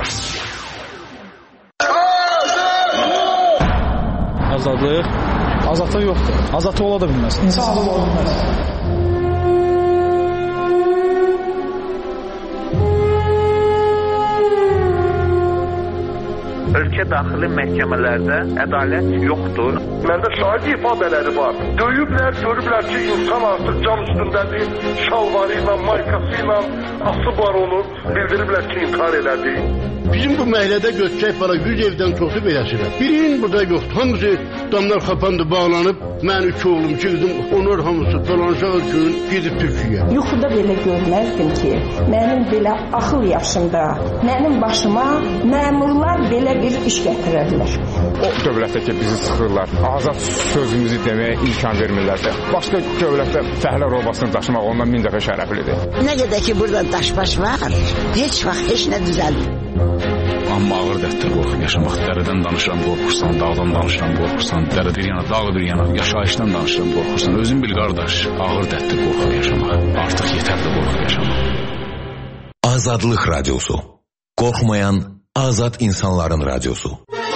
Azadlıq? Azadlıq yoxdur. Azadlıq ola da bilməz. İnsanlıq ola bilməz. Ölkə daxili məhkəmələrdə ədalət yoxdur. Məndə şahid ifadələri var. Döyüblər, görüblər ki, insan artıq cam üstündədir, şalvarı ilə, maykası ilə asıb var onu, bildiriblər ki, inkar elədi. Bizim bu məhəllədə göçəcək para yüz evdən çoxu beləsirə. Birinin burada yoxdur. Hamısı damlar xapandı, bağlanıb. Mən üç oğlum, iki qızım, onlar hamısı dolanışaq üçün gedib Türkiyəyə. Yuxuda belə görməzdim ki, mənim belə axıl yaşımda, mənim başıma məmurlar belə bir iş gətirərlər. O dövlətdə ki, bizi sıxırlar, azad sözümüzü deməyə imkan vermirlər. Başqa dövlətdə fəhlə robasını daşımaq ondan min dəfə şərəflidir. Nə qədər ki, burada daşbaş var, heç vaxt heç nə düzəldir. Amma ağır dərddir qorxub yaşamaq. Dərədən danışıram, qorxursan, dağdan danışıram, qorxursan, dərə bir yana, dağ bir yana, yaşayışdan danışıram, qorxursan. Özün bil qardaş, ağır dərddir qorxub yaşamaq. Artıq yetərli qorxub yaşamaq. Azadlıq Radiosu. Qorxmayan azad insanların radiosu.